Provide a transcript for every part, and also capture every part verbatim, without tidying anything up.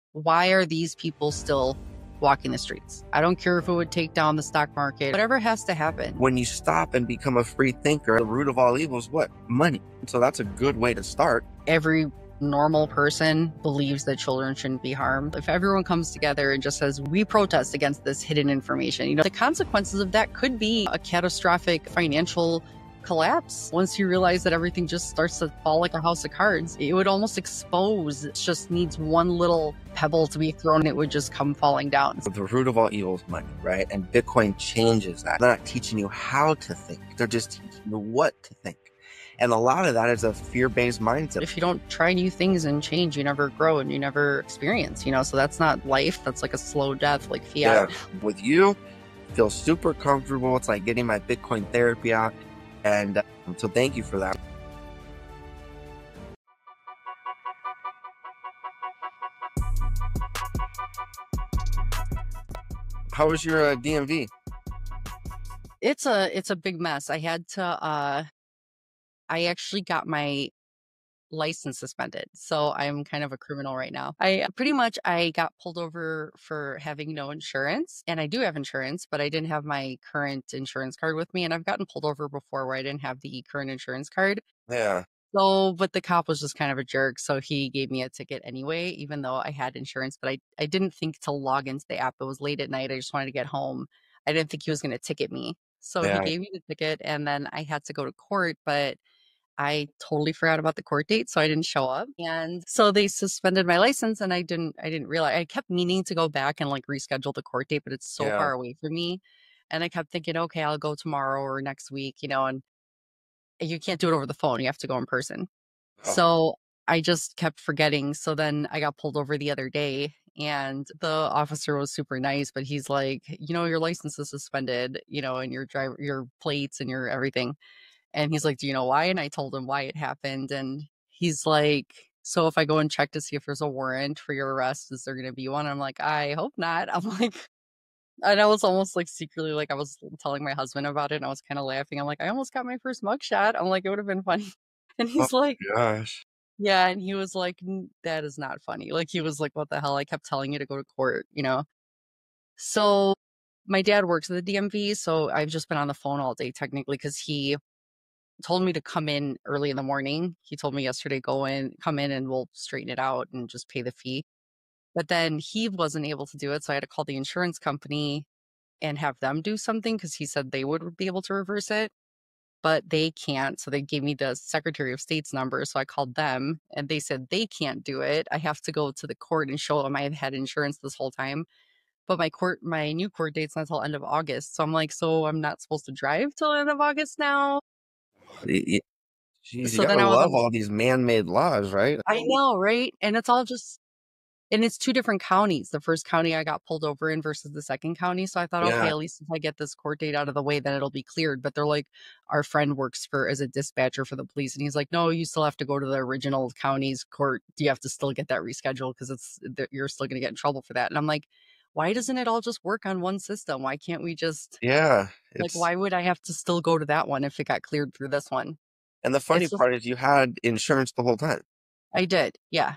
why are these people still walking the streets? I don't care if it would take down the stock market, whatever has to happen. When you stop and become a free thinker, the root of all evil is what? Money. So that's a good way to start. Every normal person believes that children shouldn't be harmed. If everyone comes together and just says, we protest against this hidden information, you know, the consequences of that could be a catastrophic financial collapse. Once you realize that everything just starts to fall like a house of cards, it would almost expose. It just needs one little pebble to be thrown and it would just come falling down. The root of all evil is money, right? And Bitcoin changes that. They're not teaching you how to think. They're just teaching you what to think. And a lot of that is a fear-based mindset. If you don't try new things and change, you never grow and you never experience, you know, so that's not life. That's like a slow death, like fiat. Yeah. With you, feel super comfortable. It's like getting my Bitcoin therapy out. And uh, so thank you for that. How was your uh, D M V? It's a, it's a big mess. I had to, uh, I actually got my license suspended. So I'm kind of a criminal right now. I pretty much, I got pulled over for having no insurance, and I do have insurance, but I didn't have my current insurance card with me. And I've gotten pulled over before where I didn't have the current insurance card. Yeah. So, but the cop was just kind of a jerk. So he gave me a ticket anyway, even though I had insurance, but I, I didn't think to log into the app. It was late at night. I just wanted to get home. I didn't think he was going to ticket me. So Yeah. he gave me the ticket, and then I had to go to court, but I totally forgot about the court date, so I didn't show up. And so they suspended my license, and I didn't I didn't realize. I kept meaning to go back and like reschedule the court date, but it's so Yeah. far away from me. And I kept thinking, okay, I'll go tomorrow or next week, you know, and you can't do it over the phone. You have to go in person. Oh. So I just kept forgetting. So then I got pulled over the other day, and the officer was super nice, but he's like, you know, your license is suspended, you know, and your driver, your plates and your everything. And he's like, do you know why? And I told him why it happened. And he's like, so if I go and check to see if there's a warrant for your arrest, is there going to be one? I'm like, I hope not. I'm like, and I was almost like secretly, like I was telling my husband about it, and I was kind of laughing. I'm like, I almost got my first mugshot. I'm like, it would have been funny. And he's Oh, like, gosh. yeah. And he was like, that is not funny. Like, he was like, what the hell? I kept telling you to go to court, you know? So my dad works at the D M V. So I've just been on the phone all day technically, because he told me to come in early in the morning. He told me yesterday, go in, come in and we'll straighten it out and just pay the fee. But then he wasn't able to do it. So I had to call the insurance company and have them do something, because he said they would be able to reverse it, but they can't. So they gave me the Secretary of State's number. So I called them and they said they can't do it. I have to go to the court and show them I have had insurance this whole time. But my court, my new court date's not until end of August. So I'm like, so I'm not supposed to drive till end of August now? Jeez, you So gotta then I was love like, all these man-made laws, right? I know, right? And it's all just, and it's two different counties. The first county I got pulled over in versus the second county. So I thought, okay, Yeah. at least if I get this court date out of the way, then it'll be cleared. But they're like, our friend works for as a dispatcher for the police, and he's like, no, you still have to go to the original county's court. You have to still get that rescheduled, because it's you're still going to get in trouble for that. And I'm like, why doesn't it all just work on one system? Why can't we just, Yeah. like, It's why would I have to still go to that one if it got cleared through this one? and the funny It's just, part is you had insurance the whole time. I did, yeah.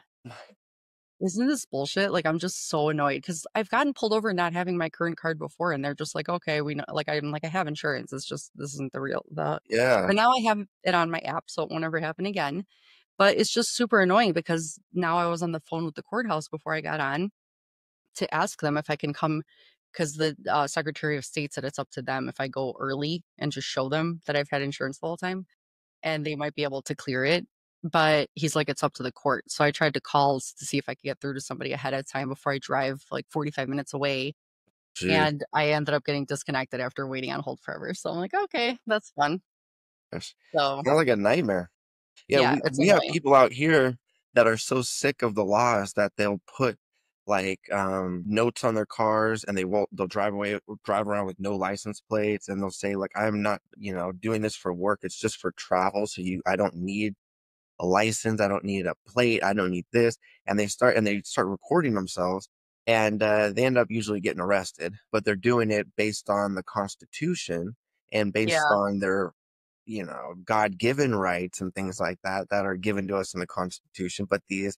Isn't this bullshit? Like, I'm just so annoyed, because I've gotten pulled over not having my current card before, and they're just like, okay, we know, like, I'm like, I have insurance. It's just, this isn't the real, the, Yeah. but now I have it on my app, so it won't ever happen again. But it's just super annoying, because now I was on the phone with the courthouse before I got on to ask them if I can come, because the uh, Secretary of State said it's up to them if I go early and just show them that I've had insurance the whole time, and they might be able to clear it. But he's like, it's up to the court. So I tried to call to see if I could get through to somebody ahead of time before I drive like forty-five minutes away. Jeez. And I ended up getting disconnected after waiting on hold forever. So I'm like, okay, that's fun. Gosh. So Sounds like a nightmare. Yeah, yeah, we, it's we have annoying. people out here that are so sick of the laws that they'll put like um notes on their cars, and they won't they'll drive away drive around with no license plates, and they'll say like, I'm not, you know, doing this for work, it's just for travel, so you I don't need a license, I don't need a plate, I don't need this. And they start and they start recording themselves, and uh, they end up usually getting arrested, but they're doing it based on the Constitution and based Yeah. on their, you know, God-given rights and things like that that are given to us in the Constitution. But these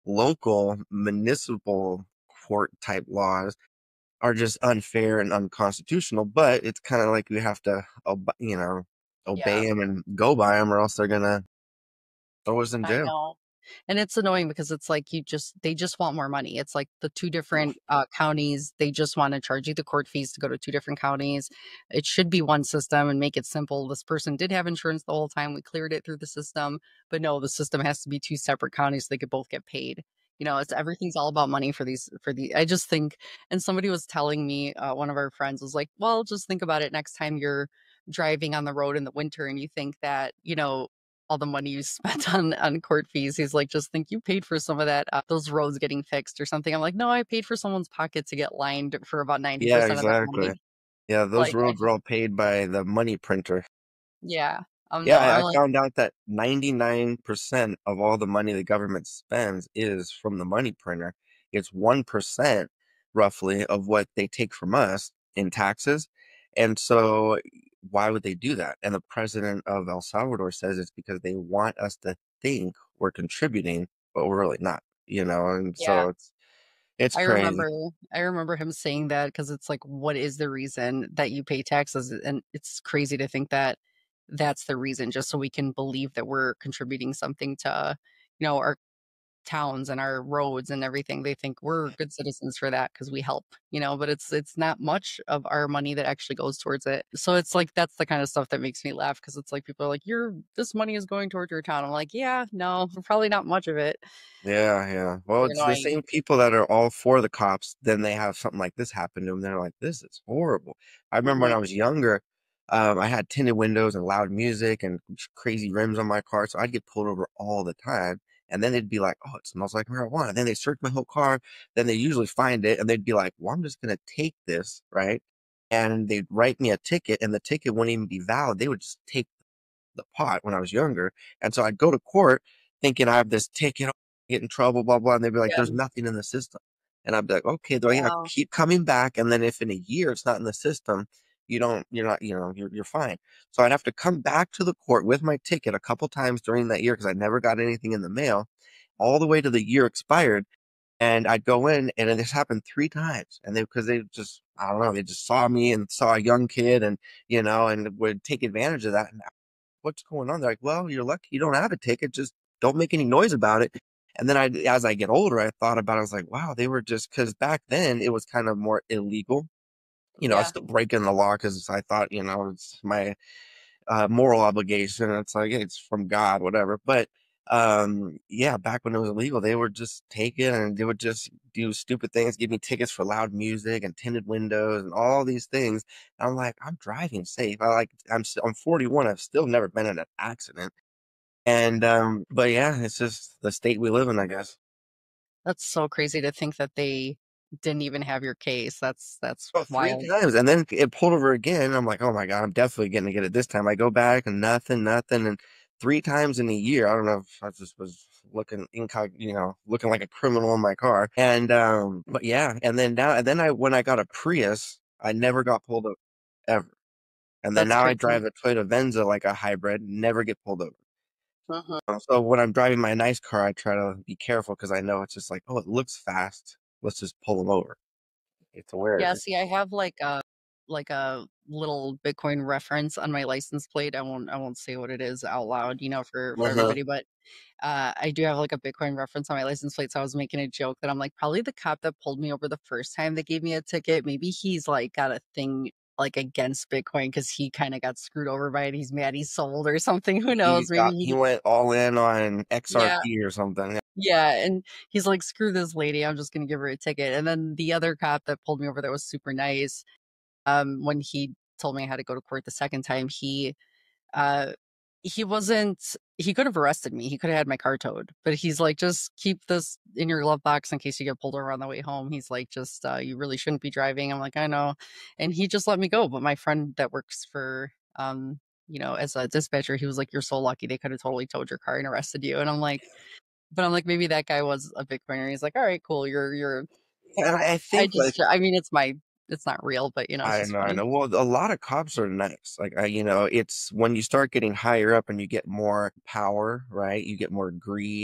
local municipal court type laws are just unfair and unconstitutional. But it's kind of like we have to, ob- you know, Yeah. obey them and go by them, or else they're gonna throw us in I jail. know. And it's annoying because it's like you just they just want more money. It's like the two different uh, counties, they just want to charge you the court fees to go to two different counties. It should be one system and make it simple. This person did have insurance the whole time. We cleared it through the system, but no, the system has to be two separate counties so they could both get paid. You know, it's everything's all about money for these for the I just think, and somebody was telling me, uh, one of our friends was like, well, just think about it next time you're driving on the road in the winter and you think that, you know, all the money you spent on on court fees. He's like, just think you paid for some of that, uh, those roads getting fixed or something. I'm like, no, I paid for someone's pocket to get lined for about Yeah, ninety percent of that exactly. money. Yeah, those Like, I roads are just, all paid by the money printer. yeah, um, Yeah, no, I, I'm I like, found out that ninety-nine percent of all the money the government spends is from the money printer. It's one percent roughly of what they take from us in taxes. And so why would they do that? And the president of El Salvador says it's because they want us to think we're contributing, but we're really not, you know, and yeah. so it's it's I crazy. remember I remember him saying that because it's like, what is the reason that you pay taxes? And it's crazy to think that that's the reason, just so we can believe that we're contributing something to, you know, our towns and our roads and everything. They think we're good citizens for that because we help, you know, but it's it's not much of our money that actually goes towards it. So it's like that's the kind of stuff that makes me laugh because it's like people are like, "Your this money is going towards your town." I'm like, "Yeah, no, probably not much of it." Yeah, yeah. Well, They're it's the annoying. same people that are all for the cops, then they have something like this happen to them. They're like, this is horrible. I remember when I Mhm. was younger, um, I had tinted windows and loud music and crazy rims on my car, so I'd get pulled over all the time. And then they'd be like, oh, it smells like marijuana. Then they search my whole car. Then they usually find it, and they'd be like, well, I'm just gonna take this, right? And they'd write me a ticket, and the ticket wouldn't even be valid. They would just take the pot when I was younger. And so I'd go to court thinking I have this ticket, get in trouble, blah, blah. And they'd be like, Yeah. there's nothing in the system. And I'd be like, okay, do I gotta Wow. keep coming back? And then if in a year it's not in the system, you don't, you're not, you know, you're, you're fine. So I'd have to come back to the court with my ticket a couple times during that year because I never got anything in the mail all the way to the year expired. And I'd go in, and this happened three times. And they, because they just, I don't know, they just saw me and saw a young kid and, you know, and would take advantage of that. And what's going on? They're like, well, you're lucky you don't have a ticket. Just don't make any noise about it. And then I, as I get older, I thought about it. I was like, wow, they were just, because back then it was kind of more illegal. You know, I was Yeah. still breaking the law because I thought, you know, it's my uh, moral obligation. It's like, hey, it's from God, whatever. But um, yeah, back when it was illegal, they would just take it and they would just do stupid things, give me tickets for loud music and tinted windows and all these things. And I'm like, I'm driving safe. I like, I'm s- I'm forty-one. I've still never been in an accident. And um, but yeah, it's just the state we live in, I guess. That's so crazy to think that they didn't even have your case. That's that's Oh, three wild. times, and then it pulled over again. I'm like, oh my God, I'm definitely going to get it this time. I go back and nothing, nothing, and three times in a year. I don't know if I just was looking incog, you know, looking like a criminal in my car. And um, but yeah, and then now, and then I when I got a Prius, I never got pulled over ever. And then That's now I crazy. drive a Toyota Venza like a hybrid, never get pulled over. Mhm. Uh, So when I'm driving my nice car, I try to be careful because I know it's just like, oh, it looks fast. Let's just pull them over. It's aware of Yeah, it. see, I have like a like a little Bitcoin reference on my license plate. I won't I won't say what it is out loud, you know, for for Uh-huh. everybody, but uh, I do have like a Bitcoin reference on my license plate. So I was making a joke that I'm like, probably the cop that pulled me over the first time that gave me a ticket, maybe he's like got a thing like against Bitcoin because he kind of got screwed over by it. He's mad he sold or something. Who He knows? Maybe got he he, went all in on yeah, X R P or something. yeah. And he's like, screw this lady. I'm just gonna give her a ticket. And then the other cop that pulled me over that was super nice, um, when he told me I had to go to court the second time, he uh he wasn't he could have arrested me. He could have had my car towed, but he's like, just keep this in your glove box in case you get pulled over on the way home. He's like, just uh you really shouldn't be driving. I'm like, I know. And he just let me go. But my friend that works for um, you know, as a dispatcher, he was like, you're so lucky, they could have totally towed your car and arrested you. And I'm like, but I'm like, maybe that guy was a Bitcoiner. He's like, all right, cool. You're you're And I I think like just I mean it's my it's not real, but you know, it's I just know, I funny. know. Well, a lot of cops are nice. Like I, you know, it's when you start getting higher up and you get more power, right? You get more greed.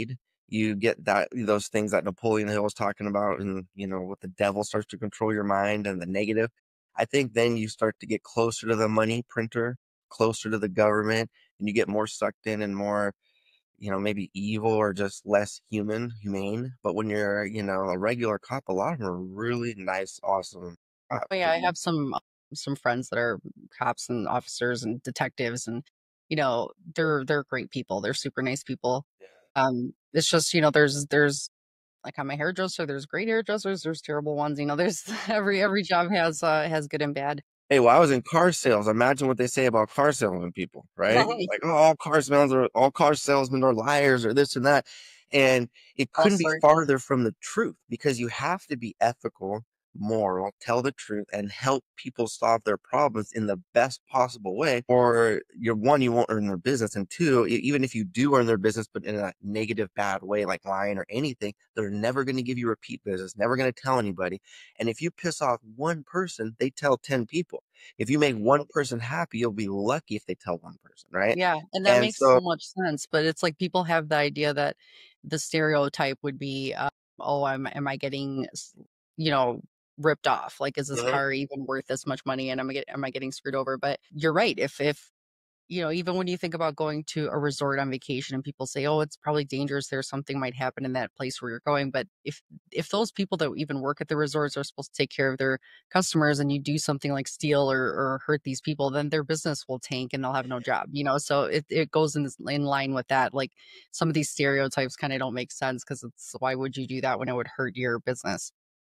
you get that those things that Napoleon Hill was talking about, and you know, what the devil starts to control your mind and the negative. I think then you start to get closer to the money printer, closer to the government, and you get more sucked in and more, you know, maybe evil or just less human, humane. But when you're, you know, a regular cop, a lot of them are really nice, awesome cops. Oh, yeah, I have some some friends that are cops and officers and detectives, and you know, they're they're great people. They're super nice people. Yeah. Um, it's just, you know, there's there's like on my hairdresser, there's great hairdressers, there's terrible ones. You know, there's every every job has uh has good and bad. Hey, well, I was in car sales. Imagine what they say about car salesman people, right? Like, oh, all car salesmen are all car salesmen are liars or this and that. And it All couldn't be sorts. farther from the truth because you have to be ethical, moral, tell the truth, and help people solve their problems in the best possible way. Or you're one, you won't earn their business, and two, e- even if you do earn their business, but in a negative, bad way, like lying or anything, they're never going to give you repeat business, never going to tell anybody. And if you piss off one person, they tell ten people. If you make one person happy, you'll be lucky if they tell one person, right? Yeah, and that And makes so, so much sense, but it's like people have the idea that the stereotype would be, uh, "Oh, am am I getting, s you know, ripped off? Like, is this mhm, car even worth this much money, and am I get am I getting screwed over?" But you're right, if if you know, even when you think about going to a resort on vacation and people say, "Oh, it's probably dangerous there, something might happen in that place where you're going," but if if those people that even work at the resorts are supposed to take care of their customers and you do something like steal or or hurt these people, then their business will tank and they'll have no job, you know? So it it goes in this in line with that. Like, some of these stereotypes kinda don't make sense because it's why would you do that when it would hurt your business?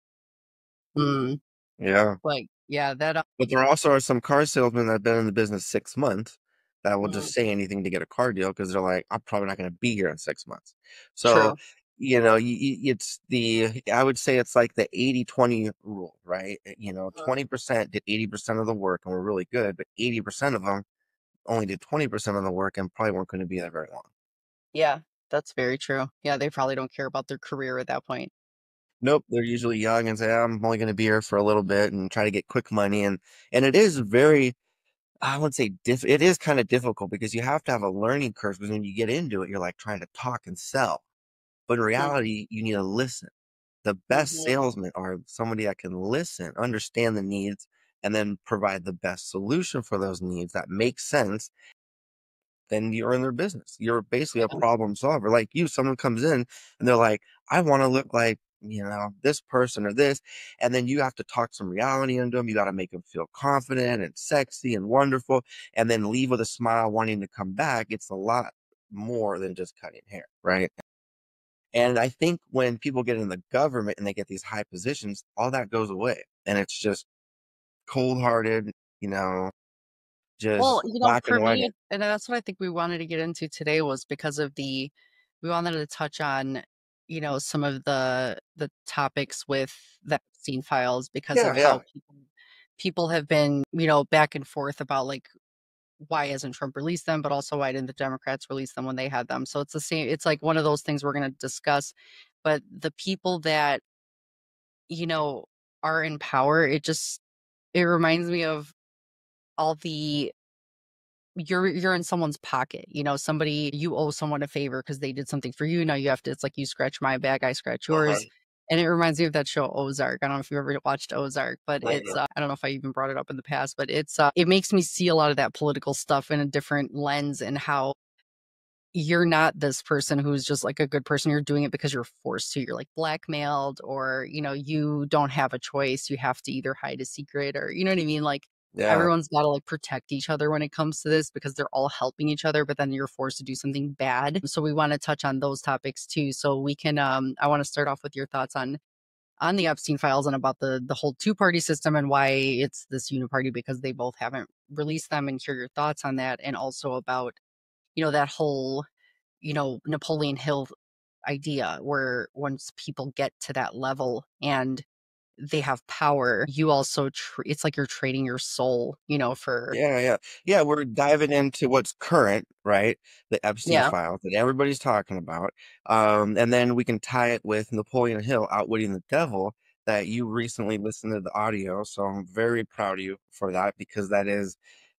Mm, yeah. like, yeah, that, uh But there also are some car salesmen that have been in the business six months that will Mhm. just say anything to get a car deal because they're like, I'm probably not going to be here in six months. So, True. you know, you, you, it's the, I would say it's like the eighty twenty rule, right? Uh, You know, Mhm. twenty percent did eighty percent of the work and were really good, but eighty percent of them only did twenty percent of the work and probably weren't going to be there very long. Yeah, that's very true. Yeah, they probably don't care about their career at that point. Nope, they're usually young and say, I'm only going to be here for a little bit and try to get quick money. And, and it is very, I wouldn't say diff it is kind of difficult because you have to have a learning curve because when you get into it, you're like trying to talk and sell. But in Mhm, reality, you need to listen. The best mhm. salesmen are somebody that can listen, understand the needs, and then provide the best solution for those needs that makes sense. Then you're in their business. You're basically a Yeah. problem solver. Like you, someone comes in and they're like, I want to look like, you know, this person or this. And then you have to talk some reality into them. You got to make them feel confident and sexy and wonderful and then leave with a smile wanting to come back. It's a lot more than just cutting hair, right? And I think when people get in the government and they get these high positions, all that goes away. And it's just cold hearted, you know, Well, just you know, black for and white. me, and that's what I think we wanted to get into today was because of the we wanted to touch on, you know, some of the the topics with the Epstein files because Yeah, of yeah. how people people have been, you know, back and forth about like why hasn't Trump released them, but also why didn't the Democrats release them when they had them? So it's the same, it's like one of those things we're gonna discuss. But the people that, you know, are in power, it just it reminds me of all the you're you're in someone's pocket, you know, somebody you owe someone a favor because they did something for you, now you have to it's like you scratch my back, I scratch Uh-huh. yours, and it reminds me of that show Ozark. I don't know if you ever watched Ozark, but it's, uh I don't know if I even brought it up in the past, but it's, uh it makes me see a lot of that political stuff in a different lens and how you're not this person who's just like a good person, you're doing it because you're forced to, you're, like, blackmailed or, you know, you don't have a choice, you have to either hide a secret or you know what I mean? Like, Yeah. everyone's gotta, like, protect each other when it comes to this because they're all helping each other, but then you're forced to do something bad. So we wanna touch on those topics too, so we can, um I wanna start off with your thoughts on on the Epstein files and about the the whole two-party system and why it's this uniparty because they both haven't released them and hear your thoughts on that, and also about, you know, that whole, you know, Napoleon Hill idea where once people get to that level and they have power, you also tr it's like you're trading your soul, you know, for Yeah, yeah. Yeah, we're diving into what's current, right? The Epstein yeah. files that everybody's talking about. Um, and then we can tie it with Napoleon Hill outwitting the devil that you recently listened to the audio. So I'm very proud of you for that because that is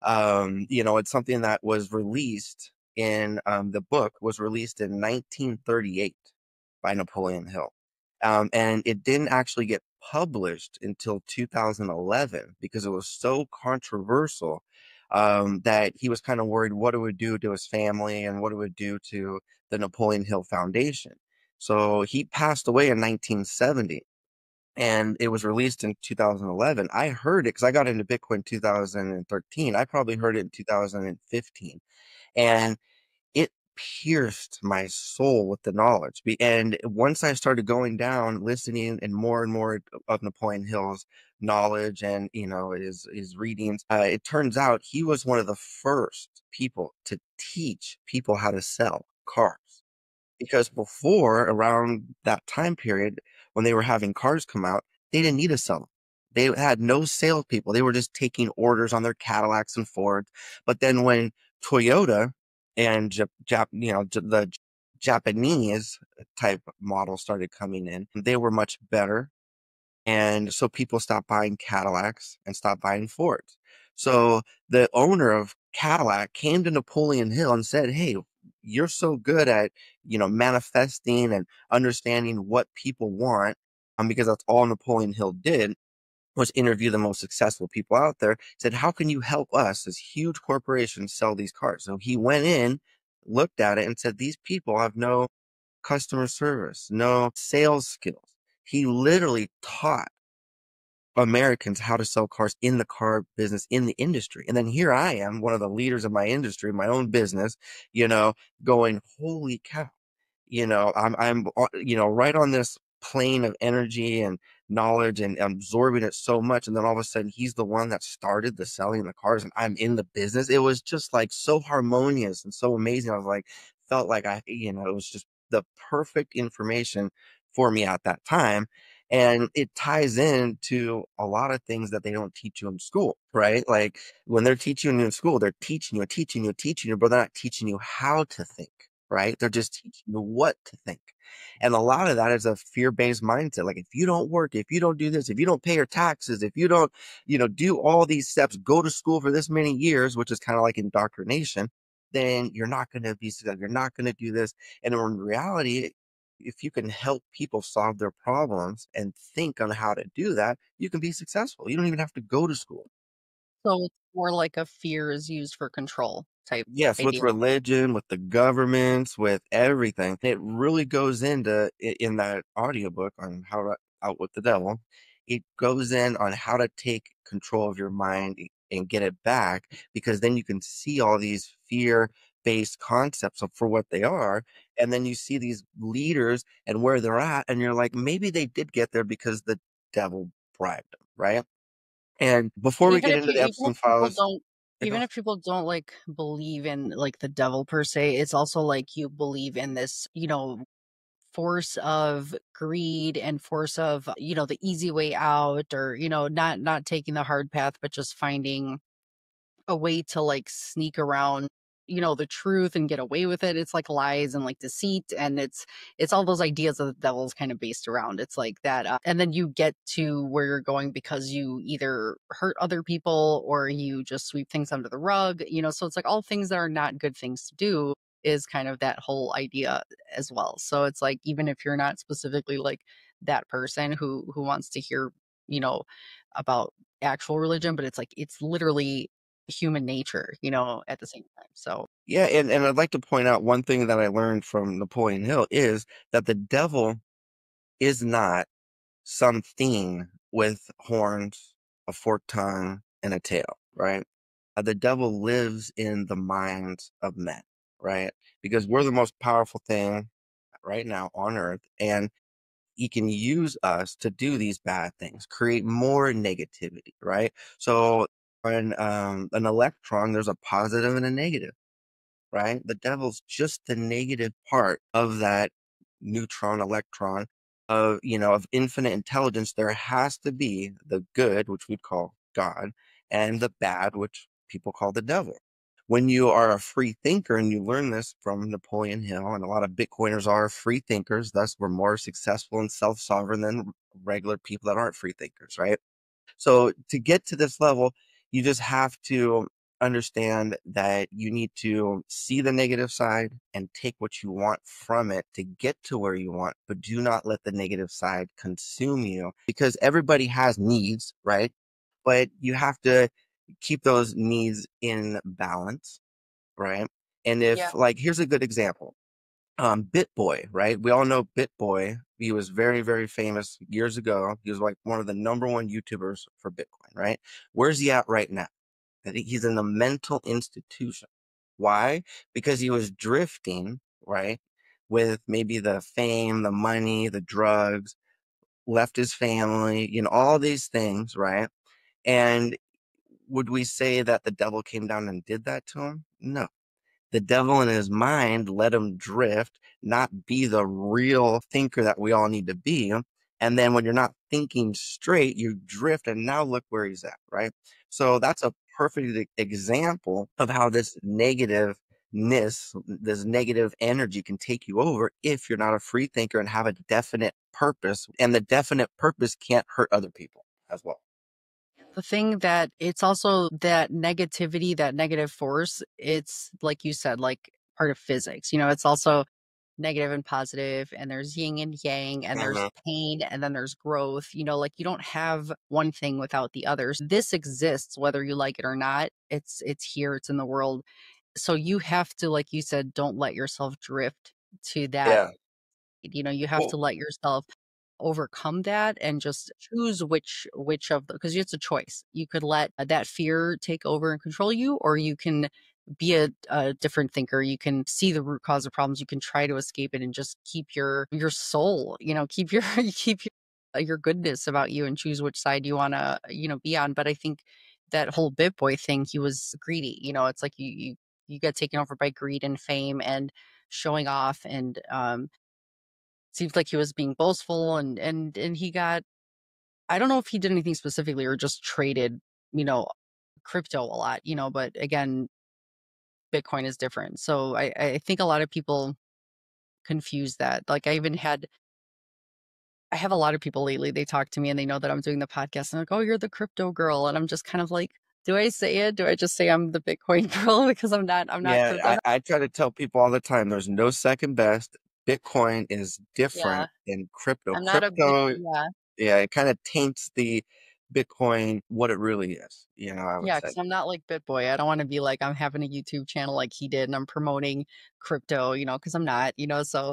um, you know, it's something that was released in um the book was released in nineteen thirty-eight. by Napoleon Hill. Um, and it didn't actually get published until two thousand eleven because it was so controversial um, that he was kind of worried what it would do to his family and what it would do to the Napoleon Hill Foundation. So he passed away in nineteen seventy and it was released in two thousand eleven. I heard it because I got into Bitcoin in two thousand thirteen. I probably heard it in two thousand fifteen. And it pierced my soul with the knowledge. Be- And once I started going down, listening and more and more of Napoleon Hill's knowledge and, you know, his, his readings, uh, it turns out he was one of the first people to teach people how to sell cars. Because before, around that time period, when they were having cars come out, they didn't need to sell them. They had no salespeople. They were just taking orders on their Cadillacs and Fords. But then when Toyota and Jap, Jap you know, J- the J- Japanese type models started coming in, they were much better. And so people stopped buying Cadillacs and stopped buying Fords. So the owner of Cadillac came to Napoleon Hill and said, "Hey, you're so good at, you know, manifesting and understanding what people want." Um, because that's all Napoleon Hill did was interview the most successful people out there. Said, "How can you help us, this huge corporation, sell these cars?" So he went in, looked at it, and said, "These people have no customer service, no sales skills." He literally taught Americans how to sell cars in the car business, in the industry. And then here I am, one of the leaders of my industry, my own business, you know, going, holy cow, you know, I'm, I'm, uh, you know, right on this plane of energy and knowledge and absorbing it so much. And then all of a sudden he's the one that started the selling the cars and I'm in the business. It was just like so harmonious and so amazing. I was like, felt like I, you know, it was just the perfect information for me at that time. And it ties into a lot of things that they don't teach you in school, right? Like when they're teaching you in school, they're teaching you, teaching you, teaching you, but they're not teaching you how to think, right? They're just teaching you what to think. And a lot of that is a fear-based mindset. Like if you don't work, if you don't do this, if you don't pay your taxes, if you don't, you know, do all these steps, go to school for this many years, which is kind of like indoctrination, then you're not going to be successful. You're not going to do this. And in reality, if you can help people solve their problems and think on how to do that, you can be successful. You don't even have to go to school. So it's more like a fear is used for control type Yes, with idea. religion, with the governments, with everything. It really goes into i- in that audiobook on how to outwit the devil. It goes in on how to take control of your mind and get it back because then you can see all these fear-based concepts of for what they are. And then you see these leaders and where they're at, and you're like, maybe they did get there because the devil bribed them, right? And before we Even get if into you the even if Epstein people files, don't it even goes, if people don't like believe in like the devil per se, it's also like you believe in this, you know, force of greed and force of, you know, the easy way out or, you know, not not taking the hard path, but just finding a way to like sneak around, you know, the truth and get away with it. It's like lies and like deceit, and it's it's all those ideas that the devil's kind of based around. It's like that, uh, and then you get to where you're going because you either hurt other people or you just sweep things under the rug, you know. So it's like all things that are not good things to do is kind of that whole idea as well. So it's like even if you're not specifically like that person who who wants to hear, you know, about actual religion, but it's like it's literally human nature, you know, at the same time. So, yeah, and, and I'd like to point out one thing that I learned from Napoleon Hill is that the devil is not something with horns, a forked tongue, and a tail, right? Uh, the devil lives in the minds of men, right? Because we're the most powerful thing right now on earth, and he can use us to do these bad things, create more negativity, right? So, on um, an electron, there's a positive and a negative, right? The devil's just the negative part of that neutron, electron, of, you know, of infinite intelligence. There has to be the good, which we'd call God, and the bad, which people call the devil. When you are a free thinker, and you learn this from Napoleon Hill, and a lot of Bitcoiners are free thinkers, thus we're more successful and self-sovereign than regular people that aren't free thinkers, right? So to get to this level, you just have to understand that you need to see the negative side and take what you want from it to get to where you want, but do not let the negative side consume you because everybody has needs, right? But you have to keep those needs in balance, right? And Yeah. if, like, here's a good example. Um, BitBoy, right? We all know BitBoy. He was very, very famous years ago. He was like one of the number one YouTubers for Bitcoin, right? Where's he at right now? I think he's in a mental institution. Why? Because he was drifting, right? With maybe the fame, the money, the drugs, left his family, you know, all these things, right? And would we say that the devil came down and did that to him? No. The devil in his mind let him drift, not be the real thinker that we all need to be. And then when you're not thinking straight, you drift, and now look where he's at, right? So that's a perfect e- example of how this negativeness, this negative energy can take you over if you're not a free thinker and have a definite purpose. And the definite purpose can't hurt other people as well. The thing that it's also that negativity, that negative force, it's like you said, like part of physics. You know, it's also negative and positive, and there's yin and yang, and there's Mhm. pain, and then there's growth. You know, like you don't have one thing without the others. This exists whether you like it or not. It's it's here, it's in the world. So you have to, like you said, don't let yourself drift to that. Yeah. You know, you have to Well, let yourself overcome that and just choose which which of the, because it's a choice. You could let uh, that fear take over and control you, or you can be a, a different thinker. You can see the root cause of problems. You can try to escape it and just keep your your soul, you know, keep your keep your, uh, your goodness about you and choose which side you want to, you know, be on. But I think that whole BitBoy thing, he was greedy. You know, it's like you you you get taken over by greed and fame and showing off, and um seems like he was being boastful, and and and he got, I don't know if he did anything specifically or just traded, you know, crypto a lot, you know, but again, Bitcoin is different. So I I think a lot of people confuse that. Like I even had I have a lot of people lately, they talk to me and they know that I'm doing the podcast and they're like, "Oh, you're the crypto girl." And I'm just kind of like, do I say it? Do I just say I'm the Bitcoin girl because I'm not I'm not yeah, crypto? I, I try to tell people all the time there's no second best. Bitcoin is Yeah. different than crypto. I'm not a bit Crypto, yeah. yeah, it kind of taints the Bitcoin what it really is, you know, I would Yeah, say. because I'm not like BitBoy. I don't wanna be like, I'm having a YouTube channel like he did, and I'm promoting crypto, you know, because 'cause I'm not, you know, so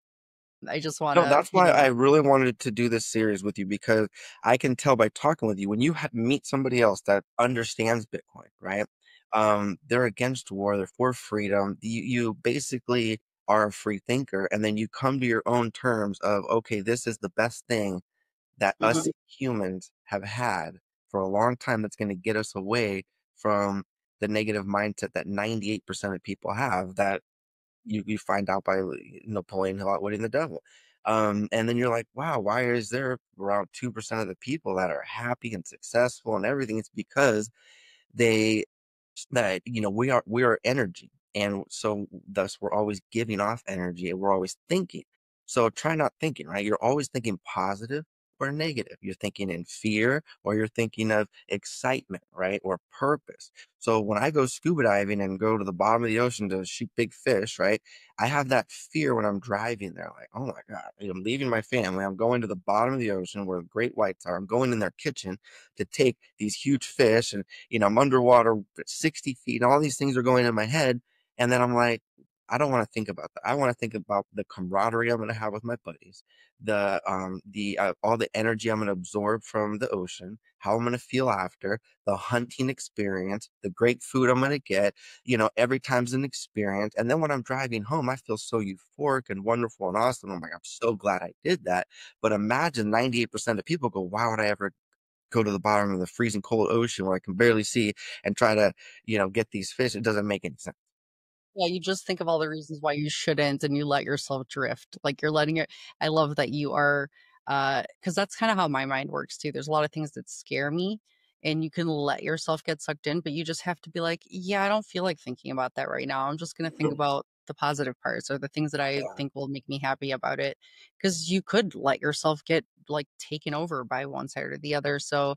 I just No, wanna, that's you why I know. really wanted to do this series with you because I can tell by talking with you when you ha meet somebody else that understands Bitcoin, right? Um, they're against war, they're for freedom. You you basically are a free thinker, and then you come to your own terms of, okay, this is the best thing that us Mhm. humans have had for a long time that's going to get us away from the negative mindset that ninety-eight percent of people have that you, you find out by Napoleon Hill outwitting the devil. Um, and then you're like, wow, why is there around two percent of the people that are happy and successful and everything? It's because they that you know we are we are energy, and so thus we're always giving off energy and we're always thinking. So try not thinking, right? You're always thinking positive or negative. You're thinking in fear or you're thinking of excitement, right? Or purpose. So when I go scuba diving and go to the bottom of the ocean to shoot big fish, right? I have that fear when I'm driving there, like, oh my God, I'm leaving my family. I'm going to the bottom of the ocean where the great whites are. I'm going in their kitchen to take these huge fish, and you know, I'm underwater at sixty feet and all these things are going in my head. And then I'm like, I don't want to think about that. I want to think about the camaraderie I'm going to have with my buddies, the, um, the, uh, all the energy I'm going to absorb from the ocean, how I'm going to feel after the hunting experience, the great food I'm going to get, you know, every time's an experience. And then when I'm driving home, I feel so euphoric and wonderful and awesome. I'm like, I'm so glad I did that. But imagine ninety-eight percent of people go, why would I ever go to the bottom of the freezing cold ocean where I can barely see and try to, you know, get these fish? It doesn't make any sense. Yeah, you just think of all the reasons why you shouldn't, and you let yourself drift. Like you're letting it I love that you are uh because that's kind of how my mind works too. There's a lot of things that scare me and you can let yourself get sucked in, but you just have to be like, yeah, I don't feel like thinking about that right now. I'm just gonna think Mm, about the positive parts or the things that I yeah. think will make me happy about it. Because you could let yourself get like taken over by one side or the other. So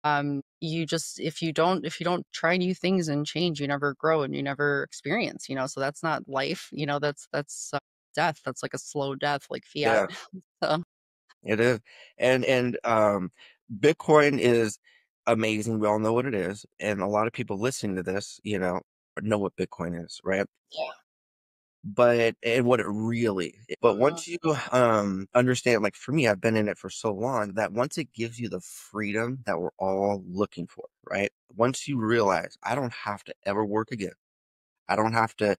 Um, you just if you don't if you don't try new things and change, you never grow and you never experience, you know, so that's not life, you know, that's that's uh, death. That's like a slow death, like fiat. Yeah, So, it is. And and um Bitcoin is amazing. We all know what it is. And a lot of people listening to this, you know, know what Bitcoin is, right? yeah. But and what it really but Mhm. once you um understand, like for me, I've been in it for so long that once it gives you the freedom that we're all looking for, right? Once you realize I don't have to ever work again. I don't have to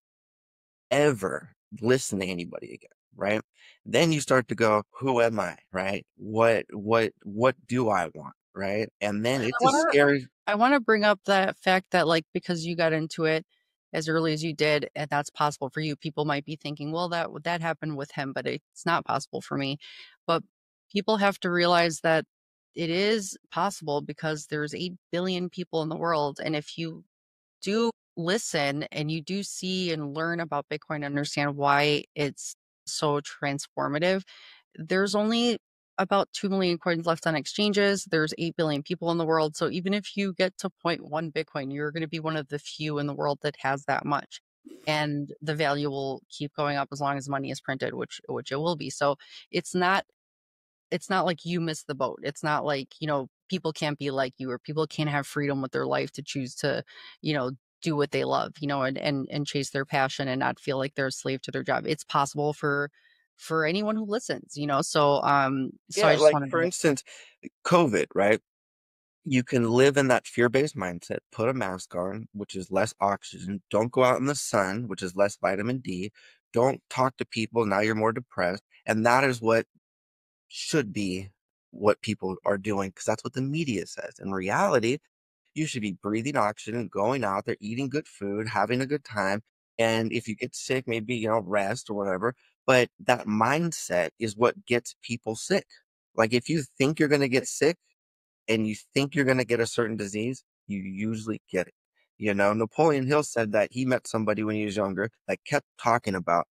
ever listen to anybody again, right? Then you start to go, who am I, right? What what what do I want, right? And then I it's a wanna scary. I wanna bring up that fact that, like, because you got into it as early as you did, and that's possible for you, people might be thinking, "Well, that that happened with him, but it's not possible for me." But people have to realize that it is possible because there's eight billion people in the world, and if you do listen and you do see and learn about Bitcoin, understand why it's so transformative, there's only about two million coins left on exchanges. There's eight billion people in the world. So even if you get to zero point one Bitcoin, you're going to be one of the few in the world that has that much. And the value will keep going up as long as money is printed, which which it will be. So it's not it's not like you missed the boat. It's not like, you know, people can't be like you or people can't have freedom with their life to choose to, you know, do what they love, you know, and and and chase their passion and not feel like they're a slave to their job. It's possible for for anyone who listens, you know. So um so Yeah, I just like wanted for to instance, COVID, right? You can live in that fear-based mindset, put a mask on, which is less oxygen. Don't go out in the sun, which is less vitamin D. Don't talk to people. Now you're more depressed. And that is what should be what people are doing because that's what the media says. In reality, you should be breathing oxygen, going out there, eating good food, having a good time. And if you get sick, maybe, you know, rest or whatever. But that mindset is what gets people sick. Like if you think you're going to get sick, and you think you're going to get a certain disease, you usually get it. You know, Napoleon Hill said that he met somebody when he was younger that kept talking about,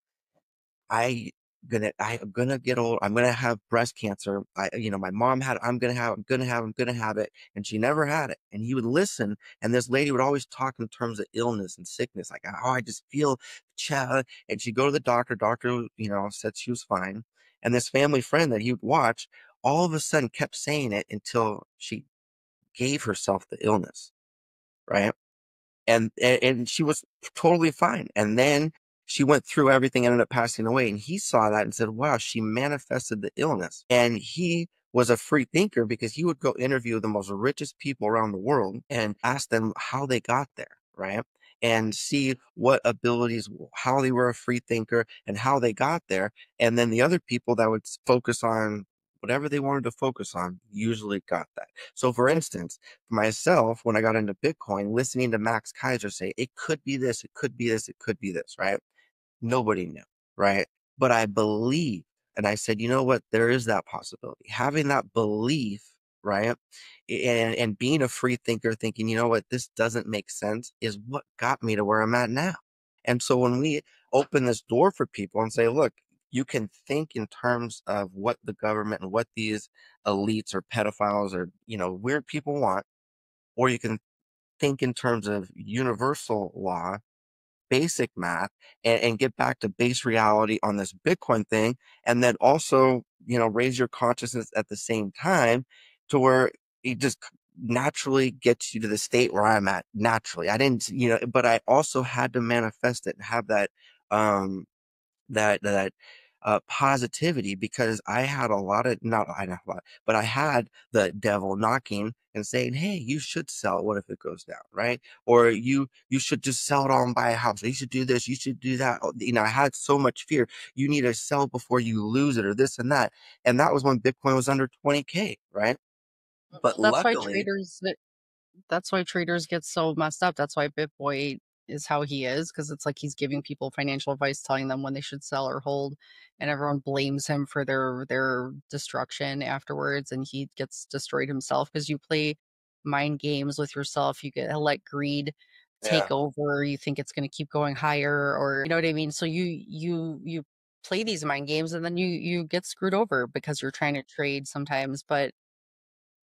I gonna I'm gonna get old. I'm gonna have breast cancer. I you know, my mom had I'm gonna have I'm gonna have I'm gonna have it. And she never had it. And he would listen, and this lady would always talk in terms of illness and sickness, like, oh, I just feel cha and she'd go to the doctor, doctor, you know, said she was fine. And this family friend that he would watch all of a sudden kept saying it until she gave herself the illness, right? And and and she was totally fine. And then she went through everything, ended up passing away. And he saw that and said, wow, she manifested the illness. And he was a free thinker because he would go interview the most richest people around the world and ask them how they got there, right? And see what abilities, how they were a free thinker and how they got there. And then the other people that would focus on whatever they wanted to focus on usually got that. So for instance, for myself, when I got into Bitcoin, listening to Max Kaiser say, it could be this, it could be this, it could be this, right? Nobody knew, right? But I believed, and I said, you know what? There is that possibility. Having that belief, right? And, and being a free thinker, thinking, you know what? This doesn't make sense is what got me to where I'm at now. And so when we open this door for people and say, look, you can think in terms of what the government and what these elites or pedophiles or, you know, weird people want, or you can think in terms of universal law, basic math, and, and get back to base reality on this Bitcoin thing. And then also, you know, raise your consciousness at the same time to where it just naturally gets you to the state where I'm at naturally. I didn't, you know, but I also had to manifest it and have that, um, that that uh, positivity because I had a lot of not I not a lot, but I had the devil knocking and saying, "Hey, you should sell it. What if it goes down, right? Or you you should just sell it all and buy a house. Or you should do this. You should do that." Oh, you know, I had so much fear. You need to sell before you lose it, or this and that. And that was when Bitcoin was under twenty k, right? But that's why luckily, traders that's why traders get so messed up. That's why BitBoy is how he is, because it's like he's giving people financial advice, telling them when they should sell or hold, and everyone blames him for their their destruction afterwards, and he gets destroyed himself because you play mind games with yourself. You get let greed yeah, take over. You think it's going to keep going higher, or you know what I mean. So you you you play these mind games, and then you you get screwed over because you're trying to trade sometimes, but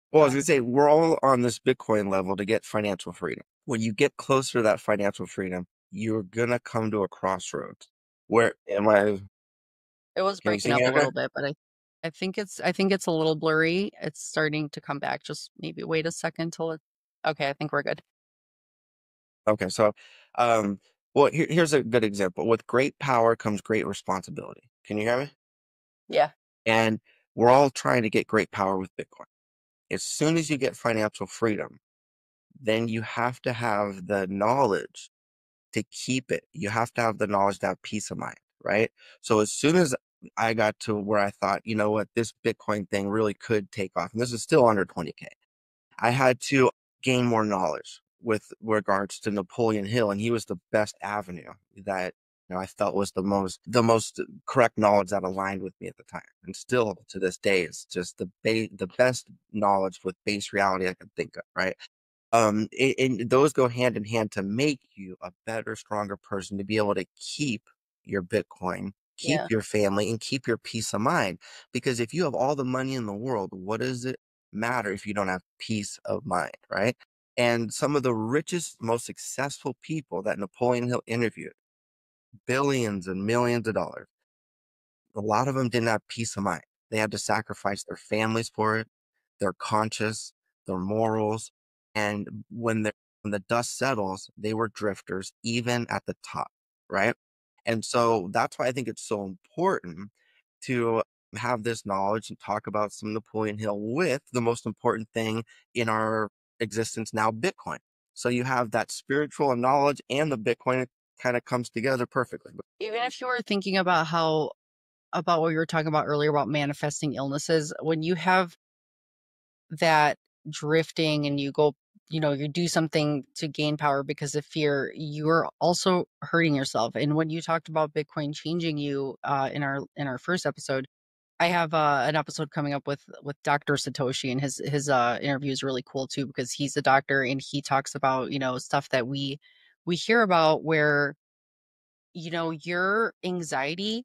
Well, I was So gonna say we're all on this Bitcoin level to get financial freedom. When you get closer to that financial freedom, you're gonna come to a crossroads. Where am I? it was Can you see breaking me up a okay? little bit, but I I think it's I think it's a little blurry. It's starting to come back. Just maybe wait a second till it. Okay, I think we're good. Okay, so um well here, here's a good example. With great power comes great responsibility. Can you hear me? Yeah. And we're all trying to get great power with Bitcoin. As soon as you get financial freedom, then you have to have the knowledge to keep it. You have to have the knowledge to have peace of mind, right? So as soon as I got to where I thought, you know what, this Bitcoin thing really could take off, and this is still under twenty K, I had to gain more knowledge with regards to Napoleon Hill, and he was the best avenue that you know I felt was the most the most correct knowledge that aligned with me at the time, and still to this day is just the ba- the best knowledge with base reality I could think of, right? Um, a- and those go hand in hand to make you a better, stronger person to be able to keep your Bitcoin, keep Yeah. your family, and keep your peace of mind. Because if you have all the money in the world, what does it matter if you don't have peace of mind, right? And some of the richest, most successful people that Napoleon Hill interviewed, billions and millions of dollars, a lot of them didn't have peace of mind. They had to sacrifice their families for it, their conscience, their morals. And when the when the dust settles, they were drifters, even at the top, right? And so that's why I think it's so important to have this knowledge and talk about some Napoleon Hill with the most important thing in our existence now, Bitcoin. So you have that spiritual knowledge and the Bitcoin kind of comes together perfectly. Even if you were thinking about how about what you were talking about earlier about manifesting illnesses, when you have that drifting and you go, you know, you do something to gain power because of fear, you're also hurting yourself. And when you talked about Bitcoin changing you uh, in our in our first episode, I have uh, an episode coming up with with Doctor Satoshi, and his his uh, interview is really cool too because he's a doctor and he talks about you know stuff that we we hear about where you know your anxiety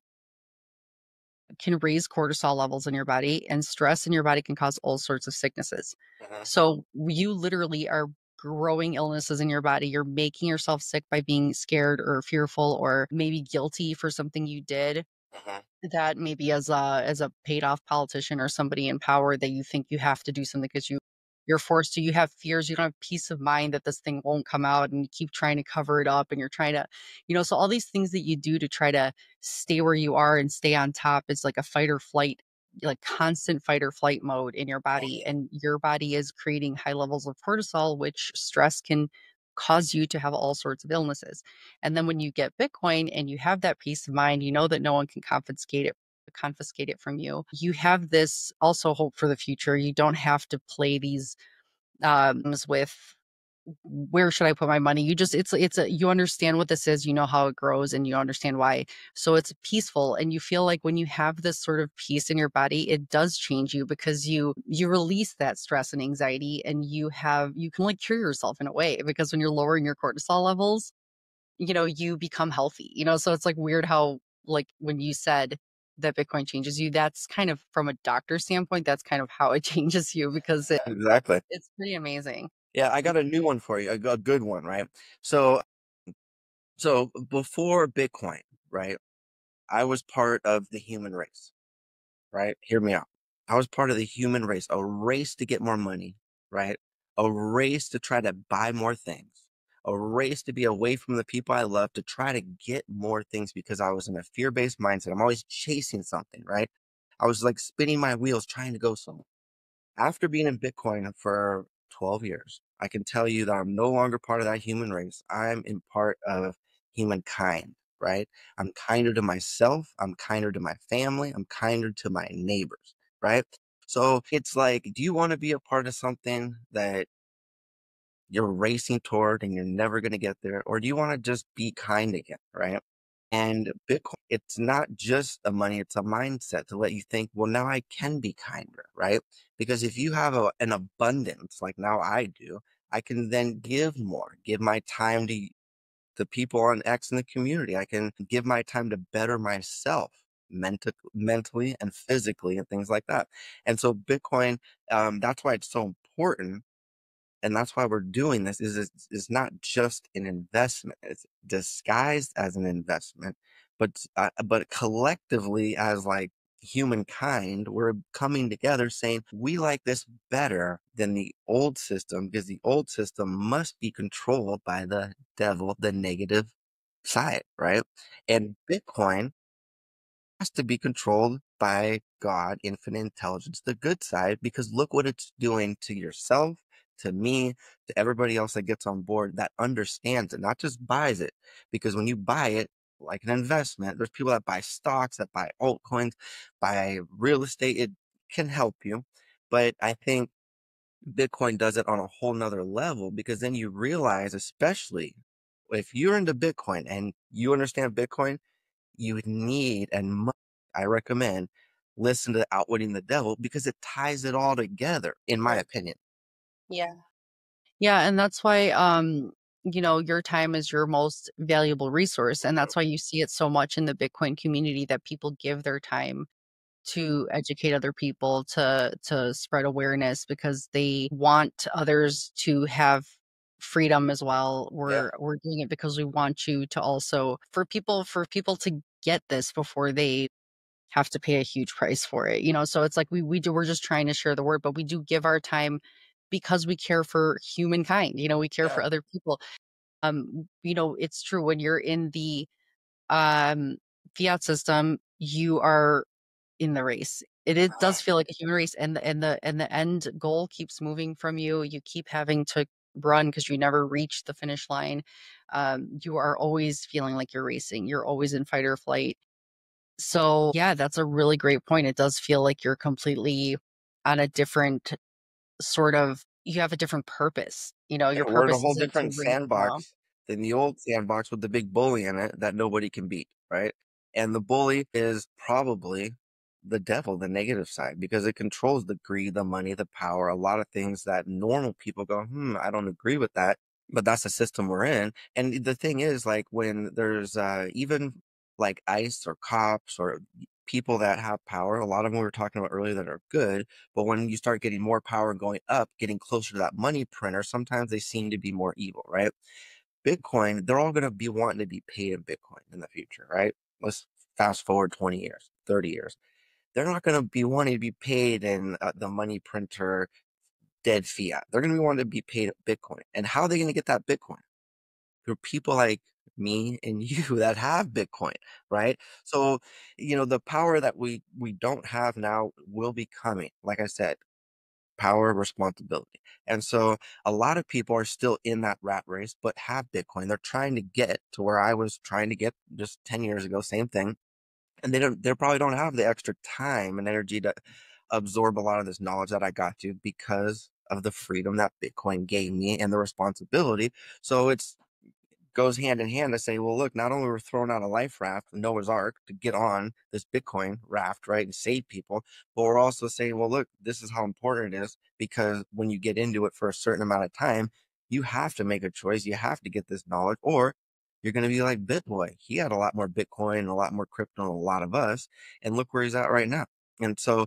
can raise cortisol levels in your body, and stress in your body can cause all sorts of sicknesses. Mhm, So you literally are growing illnesses in your body. You're making yourself sick by being scared or fearful or maybe guilty for something you did mhm. that maybe as a as a paid off politician or somebody in power that you think you have to do something because you you're forced to, you have fears, you don't have peace of mind that this thing won't come out and you keep trying to cover it up and you're trying to, you know, so all these things that you do to try to stay where you are and stay on top is like a fight or flight, like constant fight or flight mode in your body. And your body is creating high levels of cortisol, which stress can cause you to have all sorts of illnesses. And then when you get Bitcoin and you have that peace of mind, you know that no one can confiscate it confiscate it from you. You have this also hope for the future. You don't have to play these um with where should I put my money? You just it's it's a you understand what this is, you know how it grows and you understand why. So it's peaceful and you feel like when you have this sort of peace in your body, it does change you because you you release that stress and anxiety and you have you can like cure yourself in a way because when you're lowering your cortisol levels, you know, you become healthy, you know? So it's like weird how, like, when you said that Bitcoin changes you, that's kind of from a doctor standpoint, that's kind of how it changes you because it, Exactly. it's pretty amazing. Yeah, I Like, got a new one for you, a, g- a good one, right? So, so before Bitcoin, right, I was part of the human race, right? Hear me out. I was part of the human race, a race to get more money, right? A race to try to buy more things, a race to be away from the people I love, to try to get more things because I was in a fear-based mindset. I'm always chasing something, right? I was like spinning my wheels trying to go somewhere. After being in Bitcoin for twelve years, I can tell you that I'm no longer part of that human race. I'm in part of humankind, right? I'm kinder to myself. I'm kinder to my family. I'm kinder to my neighbors, right? So it's like, do you want to be a part of something that you're racing toward and you're never going to get there? Or do you want to just be kind again, right? And Bitcoin, it's not just the money, it's a mindset to let you think, well, now I can be kinder, right? Because if you have a, an abundance like now I do, I can then give more, give my time to the people on X in the community. I can give my time to better myself. mental, mentally and physically and things like that. And so Bitcoin, um, that's why it's so important, and that's why we're doing this. Is it's, it's not just an investment; it's disguised as an investment, but uh, but collectively as like humankind, we're coming together saying we like this better than the old system because the old system must be controlled by the devil, the negative side, right? And Bitcoin has to be controlled by God, infinite intelligence, the good side, because look what it's doing to yourself, to me, to everybody else that gets on board that understands it, not just buys it. Because when you buy it, like an investment, there's people that buy stocks, that buy altcoins, buy real estate. It can help you. But I think Bitcoin does it on a whole nother level because then you realize, especially if you're into Bitcoin and you understand Bitcoin, you would need and must, I recommend, listen to Outwitting the Devil because it ties it all together, in my Right. opinion. Yeah. Yeah, and that's why um, you know, your time is your most valuable resource. And that's why you see it so much in the Bitcoin community that people give their time to educate other people, to to spread awareness because they want others to have freedom as well. Yeah. We're we're doing it because we want you to also for people for people to get this before they have to pay a huge price for it. You know, so it's like we we do we're just trying to share the word, but we do give our time because we care for humankind. You know, we care Yeah. for other people. Um, you know, it's true when you're in the um fiat system, you are in the race. It it does feel like a human race, and the and the and the end goal keeps moving from you. You keep having to run because you never reach the finish line. Um, you are always feeling like you're racing. You're always in fight or flight. So, yeah, that's a really great point. It does feel like you're completely on a different sort of you have a different purpose. You know, Yeah, your we're in a purpose whole isn't to different race around. sandbox than the old sandbox with the big bully in it that nobody can beat, right? And the bully is probably the devil, the negative side, because it controls the greed, the money, the power, a lot of things that normal people go, hmm, I don't agree with that. But that's the system we're in. And the thing is, like, when there's uh, even like ICE or cops or people that have power, a lot of them we were talking about earlier that are good, but when you start getting more power going up, getting closer to that money printer, sometimes they seem to be more evil, right? Bitcoin, they're all going to be wanting to be paid in Bitcoin in the future, right? Let's fast forward twenty years, thirty years. They're not going to be wanting to be paid in uh, the money printer dead fiat. They're going to be wanting to be paid Bitcoin. And how are they going to get that Bitcoin? Through people like me and you that have Bitcoin, right? So, you know, the power that we we don't have now will be coming. Like I said, power, responsibility. And so a lot of people are still in that rat race, but have Bitcoin. They're trying to get to where I was trying to get just ten years ago, same thing. And they don't, they probably don't have the extra time and energy to absorb a lot of this knowledge that I got to because of the freedom that Bitcoin gave me and the responsibility. So it's, goes hand in hand to say, well, look, not only we're throwing out a life raft, Noah's Ark, to get on this Bitcoin raft, right, and save people, but we're also saying, well, look, this is how important it is because when you get into it for a certain amount of time, you have to make a choice. You have to get this knowledge, or you're going to be like BitBoy. He had a lot more Bitcoin and a lot more crypto than a lot of us, and look where he's at right now. And so,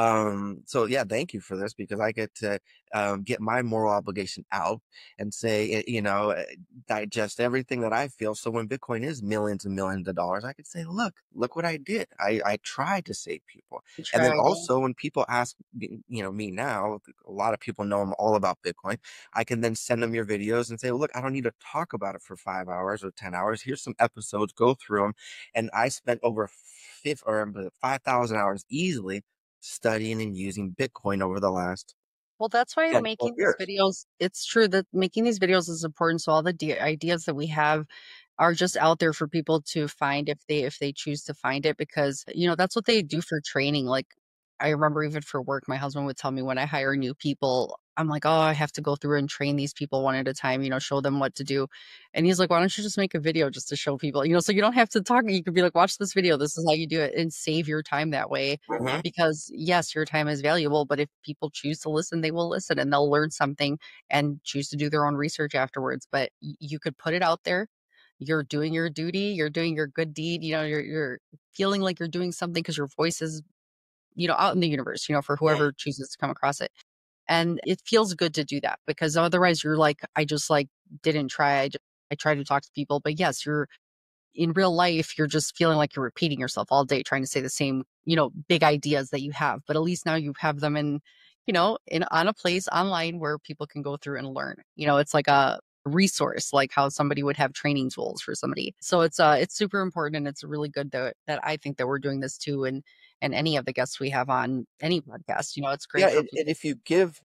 um, so yeah, thank you for this because I get to um, get my moral obligation out and say, eh, you know, eh, digest everything that I feel. So when Bitcoin is millions and millions of dollars, I could say, look, look what I did. I, I tried to save people. You And then tried, yeah. also when people ask, me- you know, me now, a lot of people know I'm all about Bitcoin. I can then send them your videos and say, well, look, I don't need to talk about it for five hours or ten hours. Here's some episodes, go through them. And I spent over fifth or five thousand hours easily studying and using Bitcoin over the last Well, that's why ten, twelve making these years. videos, it's true that making these videos is important. So all the de ideas that we have are just out there for people to find if they if they choose to find it because, you know, that's what they do for training. Like I remember even for work, my husband would tell me when I hire new people, I'm like, "Oh, I have to go through and train these people one at a time, you know, show them what to do." And he's like, "Why don't you just make a video just to show people?" You know, so you don't have to talk. You could be like, "Watch this video. This is how you do it," and save your time that way Mhm. because yes, your time is valuable, but if people choose to listen, they will listen and they'll learn something and choose to do their own research afterwards. But y- you could put it out there. you're doing your duty, you're doing your good deed, you know, you're you're feeling like you're doing something because your voice is, you know, out in the universe, you know, for Yeah. whoever chooses to come across it. And it feels good to do that because otherwise you're like, I just like didn't try. I just, I try to talk to people, but yes, you're in real life, you're just feeling like you're repeating yourself all day, trying to say the same, you know, big ideas that you have. But at least now you have them in, you know, in on a place online where people can go through and learn. You know, it's like a resource, like how somebody would have training tools for somebody. So it's uh it's super important and it's really good that that I think that we're doing this too and and any of the guests we have on any podcast, you know, it's Yeah, great for and, people. and if you give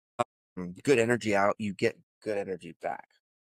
mm, good energy out, you get good energy back.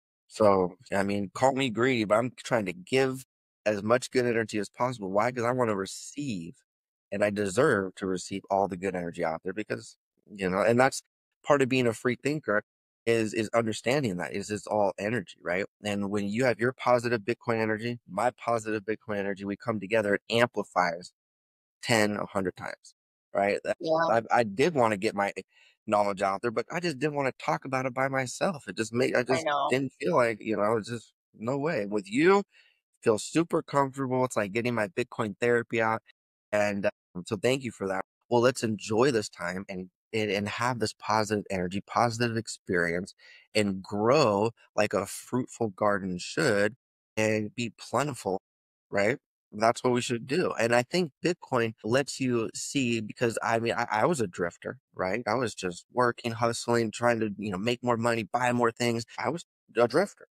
So, I mean, call me greedy, but I'm trying to give as much good energy as possible. Why? Because I want to receive and I deserve to receive all the good energy out there because, you know, and that's part of being a free thinker is is understanding that is it's all energy, right? And when you have your positive Bitcoin energy, my positive Bitcoin energy, we come together, it amplifies ten, a hundred times, right? That Yeah, I I did wanna get my knowledge out there, but I just didn't wanna talk about it by myself. It just made I I just know. didn't feel like, you know, it's just no way. With you, feel super comfortable. It's like getting my Bitcoin therapy out. And um, so thank you for that. Well, let's enjoy this time and and and have this positive energy, positive experience, and grow like a fruitful garden should and be plentiful, right? That's what we should do. And I think Bitcoin lets you see because I mean, I, I was a drifter, right? I was just working, hustling, trying to, you know, make more money, buy more things. I was a drifter.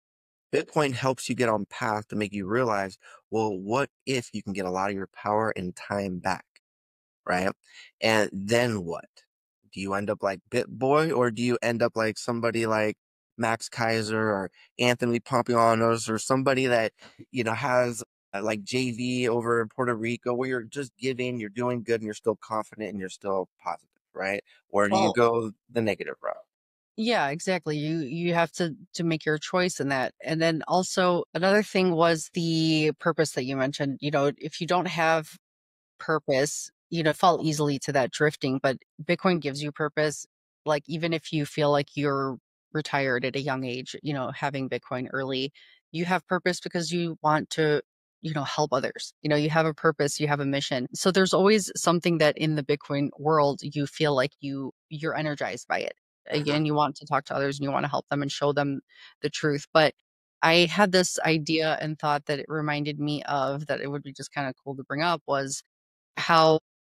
Bitcoin helps you get on path to make you realize, well, what if you can get a lot of your power and time back, right? And then what? Do you end up like BitBoy or do you end up like somebody like Max Kaiser or Anthony Pomplianos or somebody that, you know, has uh, like J V over in Puerto Rico where you're just giving, you're doing good and you're still confident and you're still positive, right? Or do you Well, go the negative route? yeah, exactly. You you have to to make your choice in that. And then also another thing was the purpose that you mentioned. You know, if you don't have purpose, you know, fall easily to that drifting, but Bitcoin gives you purpose. Like even if you feel like you're retired at a young age, you know, having Bitcoin early, you have purpose because you want to, you know, help others. You know, you have a purpose, you have a mission. So there's always something that in the Bitcoin world you feel like you you're energized by it. Mhm. Again, you want to talk to others and you want to help them and show them the truth. But I had this idea and thought that it reminded me of that it would be just kind of cool to bring up was how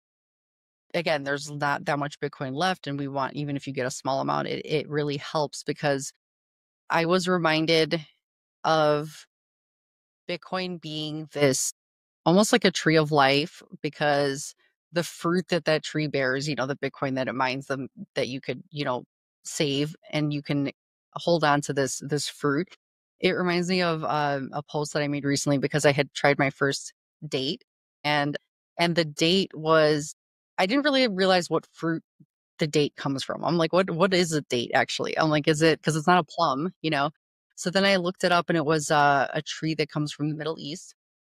again there's not that much bitcoin left and we want even if you get a small amount it, it really helps because I was reminded of bitcoin being this almost like a tree of life because the fruit that that tree bears you know the bitcoin that it mines them that you could you know save and you can hold on to this this fruit. It reminds me of um, a post that I made recently because I had tried my first date and and the date was I didn't really realize what fruit the date comes from. I'm like, what what is a date actually? I'm like, is it because it's not a plum, you know? So then I looked it up and it was uh, a tree that comes from the Middle East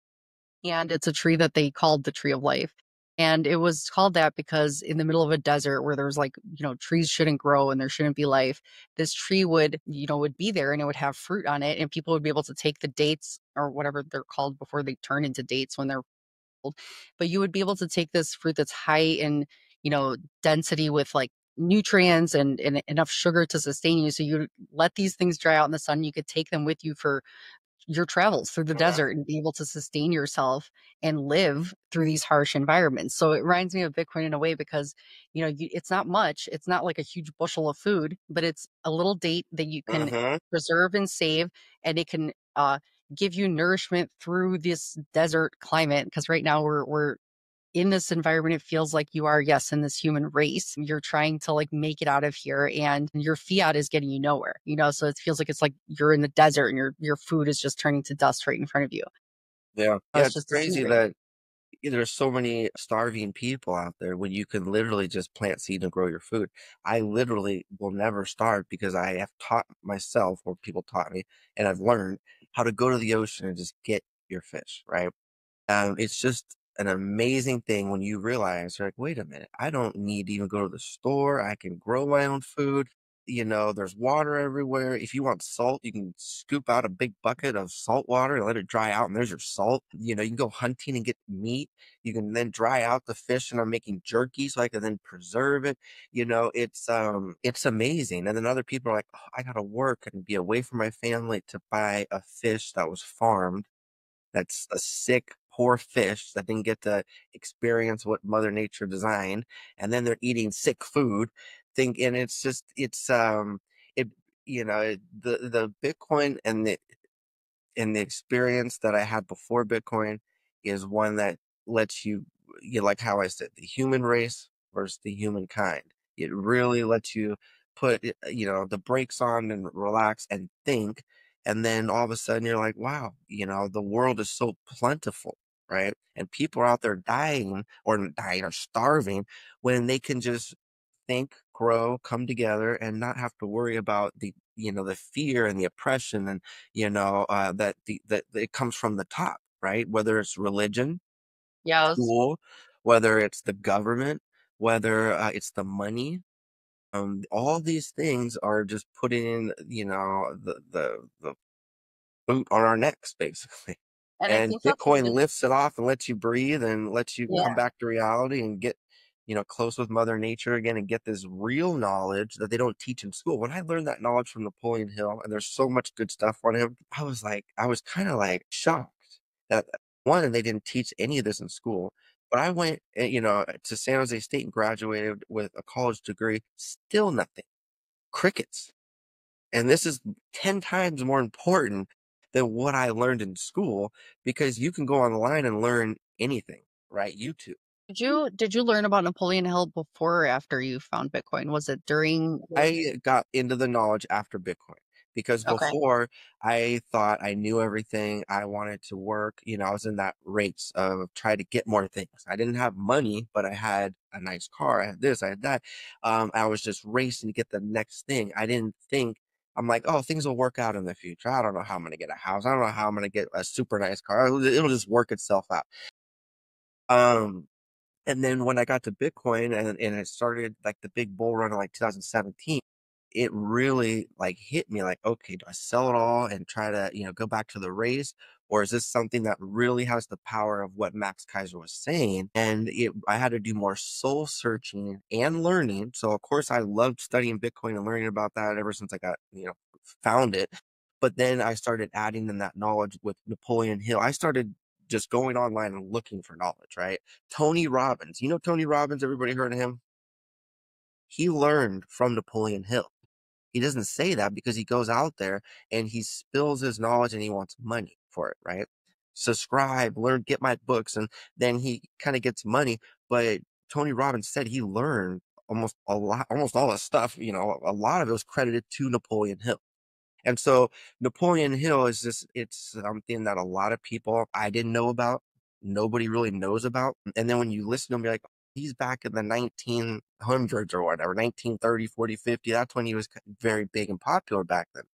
and it's a tree that they called the tree of life. And it was called that because in the middle of a desert where there's like, you know, trees shouldn't grow and there shouldn't be life, this tree would, you know, would be there and it would have fruit on it and people would be able to take the dates or whatever they're called before they turn into dates when they're old. But you would be able to take this fruit that's high in, you know, density with like nutrients and, and enough sugar to sustain you. So you let these things dry out in the sun. You could take them with you for your travels through the Okay. desert and be able to sustain yourself and live through these harsh environments. So it reminds me of Bitcoin in a way because, you know, you, it's not much. It's not like a huge bushel of food, but it's a little date that you can Mhm. preserve and save, and it can uh, give you nourishment through this desert climate. Because right now we're we're in this environment, it feels like you are, yes, in this human race. You're trying to like make it out of here and your fiat is getting you nowhere, you know? So it feels like it's like you're in the desert and your your food is just turning to dust right in front of you. Yeah. Uh, Yeah, It's it's just crazy disintegrating. that yeah, there's so many starving people out there when you can literally just plant seed and grow your food. I literally will never starve because I have taught myself, or people taught me, and I've learned how to go to the ocean and just get your fish, right? Um, it's just an amazing thing when you realize, you're like, wait a minute, I don't need to even go to the store. I can grow my own food. You know, there's water everywhere. If you want salt, you can scoop out a big bucket of salt water and let it dry out, and there's your salt. You know, you can go hunting and get meat. You can then dry out the fish, and I'm making jerky so I can then preserve it. You know, it's um it's amazing. And then other people are like, oh, I gotta work and be away from my family to buy a fish that was farmed, that's a sick, poor fish that didn't get to experience what Mother Nature designed, and then they're eating sick food. Think, and it's just it's um it you know it, the the Bitcoin and the and the experience that I had before Bitcoin is one that lets you, you like how I said, the human race versus the humankind. It really lets you put, it- you know, the brakes on and relax and think. And then all of a sudden you're like, wow, you know, the world is so plentiful, right? And people are out there dying or not dying or starving when they can just think, grow, come together, and not have to worry about the, you know, the fear and the oppression and, you know, uh, that the that it comes from the top, right? Whether it's religion, Yes. school, whether it's the government, whether uh, it's the money. Um, all these things are just putting, you know, the the the boot on our necks, basically. And I And think that's what Bitcoin the lifts it off and lets you breathe and lets you come yeah. back to reality and get, you know, close with Mother Nature again and get this real knowledge that they don't teach in school. When I learned that knowledge from Napoleon Hill, and there's so much good stuff on him, I was like, I was kind of like shocked that one, they didn't teach any of this in school. But I went, eh, you know, to San Jose State and graduated with a college degree, still nothing. Crickets. And this is ten times more important than what I learned in school because you can go online and learn anything, right? YouTube. Did you did you learn about Napoleon Hill before or after you found Bitcoin? Was it during your I got into the knowledge after Bitcoin because Okay. before I thought I knew everything. I wanted to work. You know, I was in that race of trying to get more things. I didn't have money, but I had a nice car. I had this, I had that. Um, I was just racing to get the next thing. I didn't think, I'm like, oh, things will work out in the future. I don't know how I'm going to get a house. I don't know how I'm going to get a super nice car. It'll, it'll just work itself out. Um, and then when I got to Bitcoin and and it started like the big bull run in like two thousand seventeen, it really like hit me like, okay, do I sell it all and try to, you know, go back to the race? Or is this something that really has the power of what Max Kaiser was saying? And it, I had to do more soul searching and learning. So of course I loved studying Bitcoin and learning about that ever since I got, you know, found it. But then I started adding in that knowledge with Napoleon Hill. I started just going online and looking for knowledge, right? Tony Robbins. You know Tony Robbins? Everybody heard of him? He learned from Napoleon Hill. He doesn't say that because he goes out there and he spills his knowledge and he wants money for it, right? Subscribe, learn, get my books, and then he kind of gets money. But Tony Robbins said he learned almost a lot, almost all the stuff, you know, a lot of it was credited to Napoleon Hill. And so Napoleon Hill is just, it's something that a lot of people I didn't know about, nobody really knows about. And then when you listen to him, you're like, he's back in the nineteen hundreds or whatever, nineteen thirty, forty, fifty. That's when he was very big and popular back then.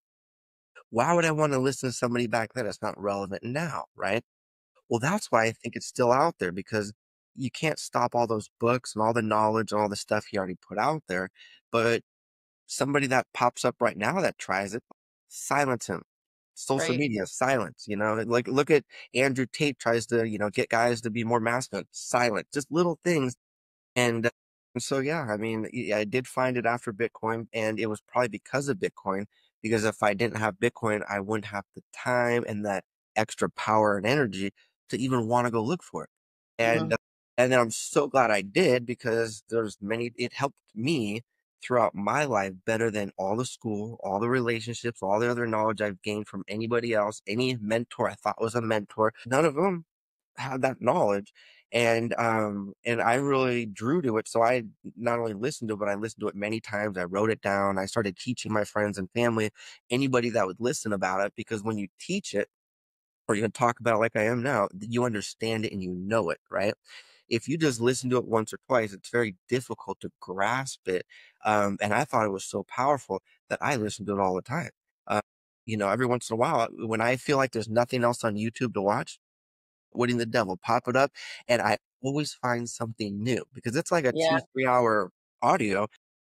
Why would I want to listen to somebody back then that's not relevant now, right? Well, that's why I think it's still out there because you can't stop all those books and all the knowledge and all the stuff he already put out there. But somebody that pops up right now that tries it, silence him. Social right? media, silence, you know, like look at Andrew Tate tries to, you know, get guys to be more masculine, silent, just little things. And, uh, so, yeah, I mean, y- I did find it after Bitcoin, and it was probably because of Bitcoin, because if I didn't have Bitcoin, I wouldn't have the time and that extra power and energy to even want to go look for it. And, Mhm. uh, and then I'm so glad I did because there's many, it helped me throughout my life better than all the school, all the relationships, all the other knowledge I've gained from anybody else, any mentor I thought was a mentor. None of them had that knowledge. And um and I really drew to it. So I not only listened to it, but I listened to it many times. I wrote it down. I started teaching my friends and family, anybody that would listen about it, because when you teach it or you can talk about it like I am now, you understand it and you know it, right? If you just listen to it once or twice, it's very difficult to grasp it. Um, and I thought it was so powerful that I listened to it all the time. Uh, you know, every once in a while, when I feel like there's nothing else on YouTube to watch, Witting the Devil, pop it up, and I always find something new because it's like a two, Yeah. three hour audio,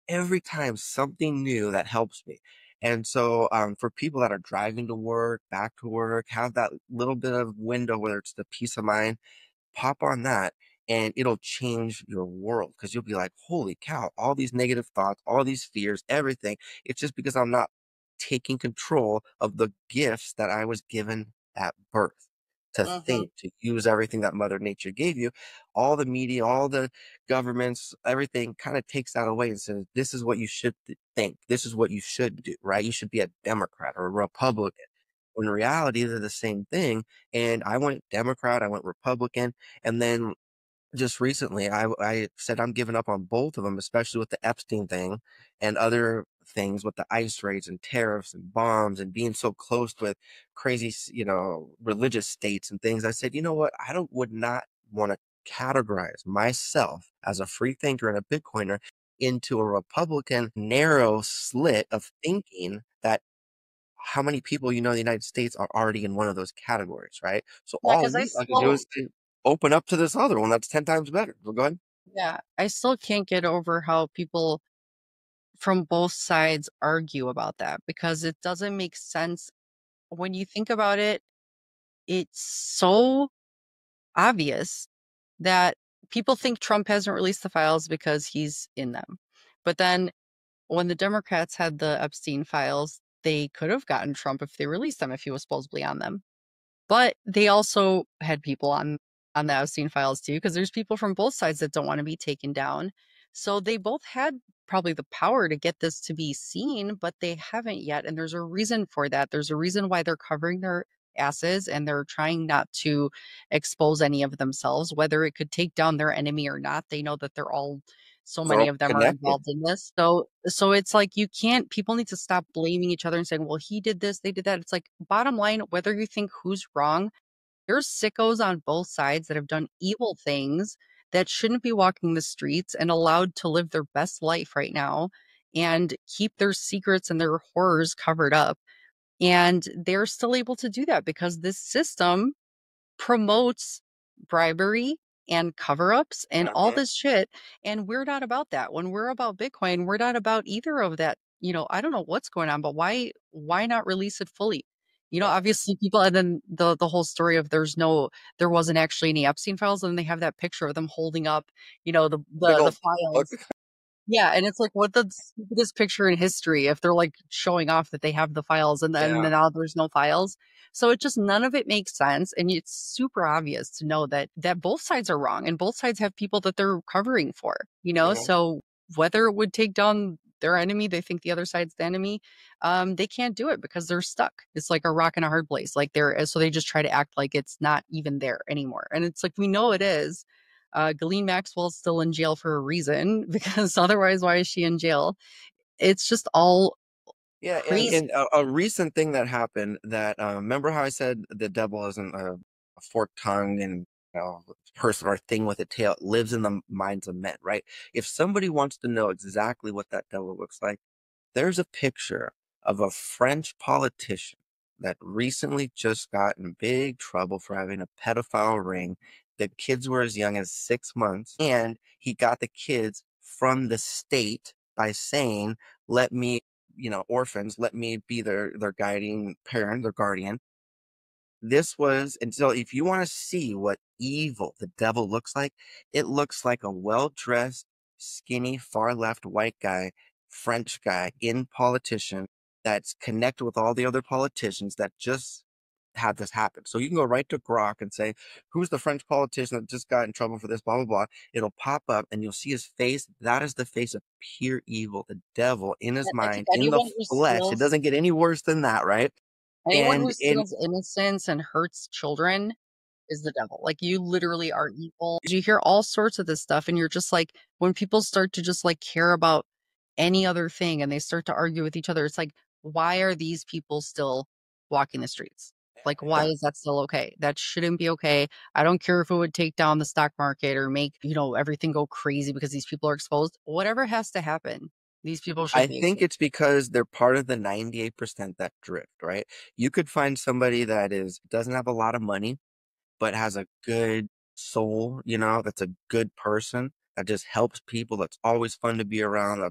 every time something new that helps me. And so, um, for people that are driving to work, back to work, have that little bit of window, whether it's the peace of mind, pop on that and it'll change your world because you'll be like, holy cow, all these negative thoughts, all these fears, everything. It's just because I'm not taking control of the gifts that I was given at birth to Hmm. think, to use everything that Mother Nature gave you. All the media, all the governments, everything kind of takes that away and says, this is what you should th- think. This is what you should do, right? You should be a Democrat or a Republican. When in reality, they're the same thing. And I went Democrat, I went Republican, and then just recently I I said I'm giving up on both of them, especially with the Epstein thing and other things with the ICE raids and tariffs and bombs and being so close with crazy, s- you know, religious states and things. I said, you know what? I don't would not want to categorize myself as a free thinker and a Bitcoiner into a Republican narrow slit of thinking that how many people you know in the United States are already in one of those categories, right? So Yeah, all because I we have to do still, is to open up to this other one that's ten times better. So go ahead. yeah, I still can't get over how people from both sides argue about that because it doesn't make sense when you think about it. It's so obvious that people think Trump hasn't released the files because he's in them. But then when the Democrats had the Epstein files, they could have gotten Trump if they released them, if he was supposedly on them. But they also had people on on the Epstein files too, because there's people from both sides that don't want to be taken down. So they both had probably the power to get this to be seen, but they haven't yet. And there's a reason for that. There's a reason why they're covering their asses and they're trying not to expose any of themselves, whether it could take down their enemy or not. They know that they're all so They're many all of them are connected. involved in this. So so it's like you can't people need to stop blaming each other and saying, well, he did this, they did that. It's like bottom line, whether you think who's wrong, there's sickos on both sides that have done evil things that shouldn't be walking the streets and allowed to live their best life right now and keep their secrets and their horrors covered up. And they're still able to do that because this system promotes bribery and cover-ups and all Mhm. this shit. And we're not about that. When we're about Bitcoin, we're not about either of that. You know, I don't know what's going on, but why why not release it fully? You know, Yeah. obviously people and then the the whole story of there's no there wasn't actually any Epstein files, and they have that picture of them holding up, you know, the Big the the old book. files. Yeah, and it's like, what the stupidest picture in history if they're like showing off that they have the files and then Yeah. now there's no files. So it just none of it makes sense, and it's super obvious to know that that both sides are wrong and both sides have people that they're covering for, you know? Mhm. So whether it would take down their enemy, they think the other side's the enemy, um, they can't do it because they're stuck. It's like a rock in a hard place. Like they're so they just try to act like it's not even there anymore. And it's like we know it is. Uh, Ghislaine Maxwell's still in jail for a reason because otherwise, why is she in jail? It's just all Yeah, and crazy. and a, a recent thing that happened that uh, remember how I said the devil isn't a, a forked tongue and you know, person or thing with a tail. It lives in the minds of men, right? If somebody wants to know exactly what that devil looks like, there's a picture of a French politician that recently just got in big trouble for having a pedophile ring. The kids were as young as six months, and he got the kids from the state by saying, "Let me, you know, orphans, let me be their their guiding parent, their guardian." This was and so if you wanna see what evil the devil looks like, it looks like a well-dressed, skinny, far left white guy, French guy in politician that's connected with all the other politicians that just had this happen. So you can go right to Grok and say, "Who's the French politician that just got in trouble for this, blah, blah, blah." It'll pop up and you'll see his face. That is the face of pure evil, the devil in his I think mind, in the anyone who flesh. It steals doesn't get any worse than that, right? anyone who And and steals innocence and hurts children is the devil. Like you literally are evil. You hear all sorts of this stuff, and you're just like, when people start to just like care about any other thing and they start to argue with each other, it's like, why are these people still walking the streets? Like, why yeah. is that still okay? That shouldn't be okay. I don't care if it would take down the stock market or make, you know, everything go crazy because these people are exposed. Whatever has to happen, these people should I be think exposed. it's because they're part of the ninety-eight percent that drift, right? You could find somebody that is doesn't have a lot of money, but has a good soul, you know, that's a good person that just helps people, that's always fun to be around, that's,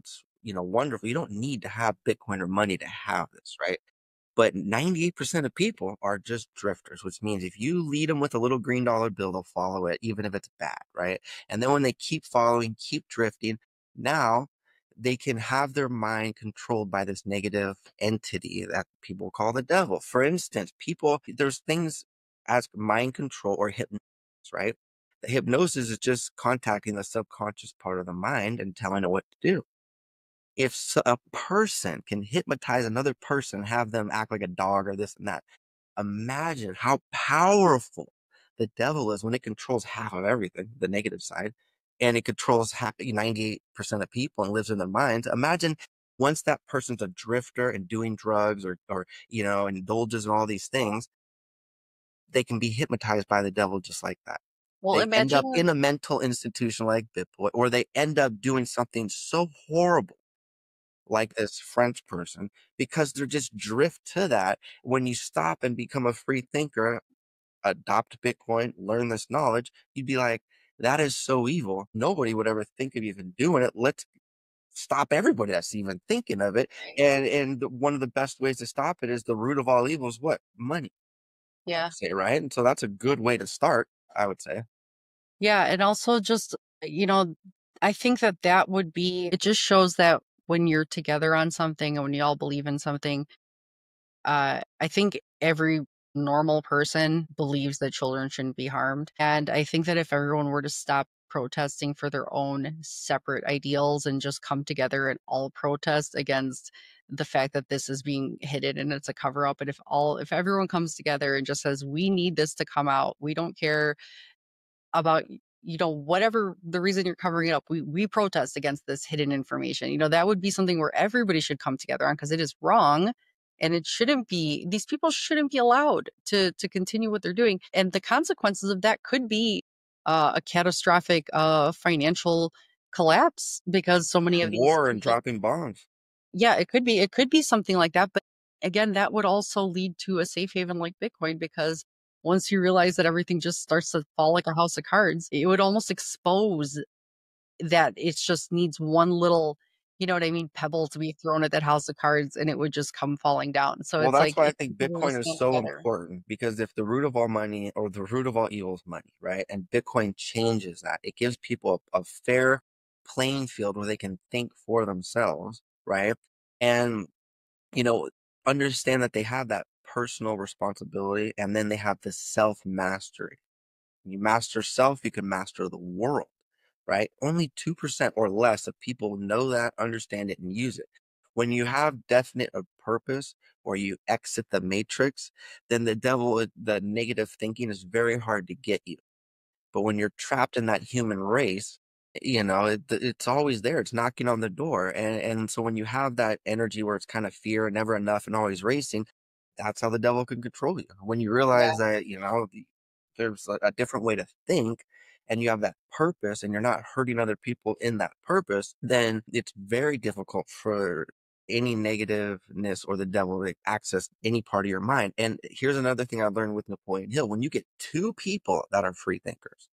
you know, wonderful. You don't need to have Bitcoin or money to have this, right? But ninety-eight percent of people are just drifters, which means if you lead them with a little green dollar bill, they'll follow it, even if it's bad, right? And then when they keep following, keep drifting, now they can have their mind controlled by this negative entity that people call the devil. For instance, people, there's things as mind control or hypnosis, right? The hypnosis is just contacting the subconscious part of the mind and telling it what to do. If s- a person can hypnotize another person, have them act like a dog or this and that, imagine how powerful the devil is when it controls half of everything, the negative side, and it controls half, ninety-eight percent of people and lives in their minds. Imagine once that person's a drifter and doing drugs or, or, you know, indulges in all these things, they can be hypnotized by the devil just like that. Well, They end up imagine, in a mental institution like Bitboy, or they end up doing something so horrible like this French person because they're just drift to that. When you stop and become a free thinker, adopt Bitcoin, learn this knowledge, you'd be like, that is so evil. Nobody would ever think of even doing it. Let's stop everybody that's even thinking of it. And and one of the best ways to stop it is the root of all evil is what? Money. yeah. Say, right? And so that's a good way to start, I would say. Yeah, and also just, you know, I think that that would be it just shows that when you're together on something and when you all believe in something, uh, I think every normal person believes that children shouldn't be harmed. And I think that if everyone were to stop protesting for their own separate ideals and just come together and all protest against the fact that this is being hidden and it's a cover up, and if all if everyone comes together and just says we need this to come out, we don't care about you know whatever the reason you're covering it up, we we protest against this hidden information, you know that would be something where everybody should come together on, because it is wrong, and it shouldn't be these people shouldn't be allowed to to continue what they're doing, and the consequences of that could be uh, a catastrophic uh financial collapse because so many of these War and people. dropping bombs. Yeah, it could be it could be something like that, but again, that would also lead to a safe haven like Bitcoin, because once you realize that everything just starts to fall like a house of cards, it would almost expose that it just needs one little, you know what I mean, pebble to be thrown at that house of cards and it would just come falling down. So Well, it's that's like why I if think people were to Bitcoin is stand so together. important because if the root of all money or the root of all evil is money, right? And Bitcoin changes that. It gives people a, a fair playing field where they can think for themselves, right? And, you know, understand that they have that personal responsibility and then they have the self mastery. You master self, you can master the world, right? Only two percent or less of people know that, understand it, and use it. When you have definite of purpose or you exit the matrix, then the devil, uh, the negative thinking is very hard to get you. But when you're trapped in that human race, you know, it, it's always there. It's knocking on the door. And, and so when you have that energy where it's kind of fear, never enough, and always racing, that's how the devil can control you. When you Yeah. realize that, you know, the- there's a, a different way to think and you have that purpose and you're not hurting other people in that purpose, then it's very difficult for any negativeness or the devil to access any part of your mind. And here's another thing I learned with Napoleon Hill. When you get two people that are free thinkers,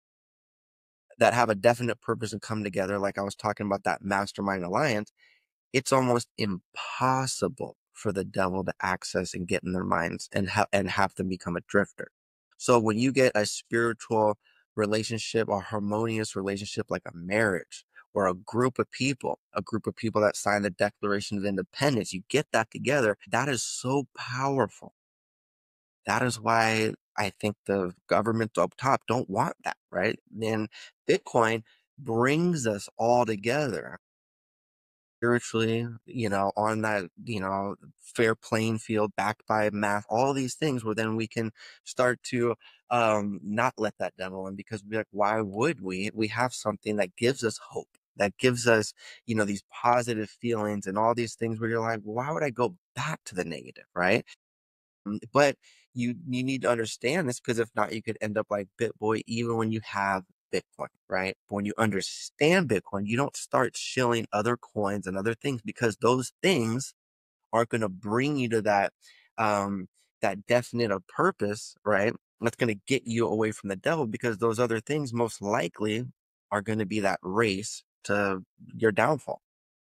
that have a definite purpose and come together, like I was talking about that mastermind alliance, it's almost impossible for the devil to access and get in their minds and ha- and have them become a drifter. So when you get a spiritual relationship or harmonious relationship like a marriage or a group of people, a group of people that sign the Declaration of Independence, you get that together, that is so powerful. That is why I think the government up top don't want that, right? And Bitcoin brings us all together spiritually, you know, on that, you know, fair playing field, backed by math, all these things where then we can start to um not let that devil in because we're like, why would we? We have something that gives us hope, that gives us, you know, these positive feelings and all these things where you're like, why would I go back to the negative, right? Mm, But you you need to understand this because if not, you could end up like BitBoy even when you have Bitcoin, right? But when you understand Bitcoin, you don't start shilling other coins and other things because those things aren't going to bring you to that um that definite of purpose, right? That's going to get you away from the devil because those other things most likely are going to be that race to your downfall.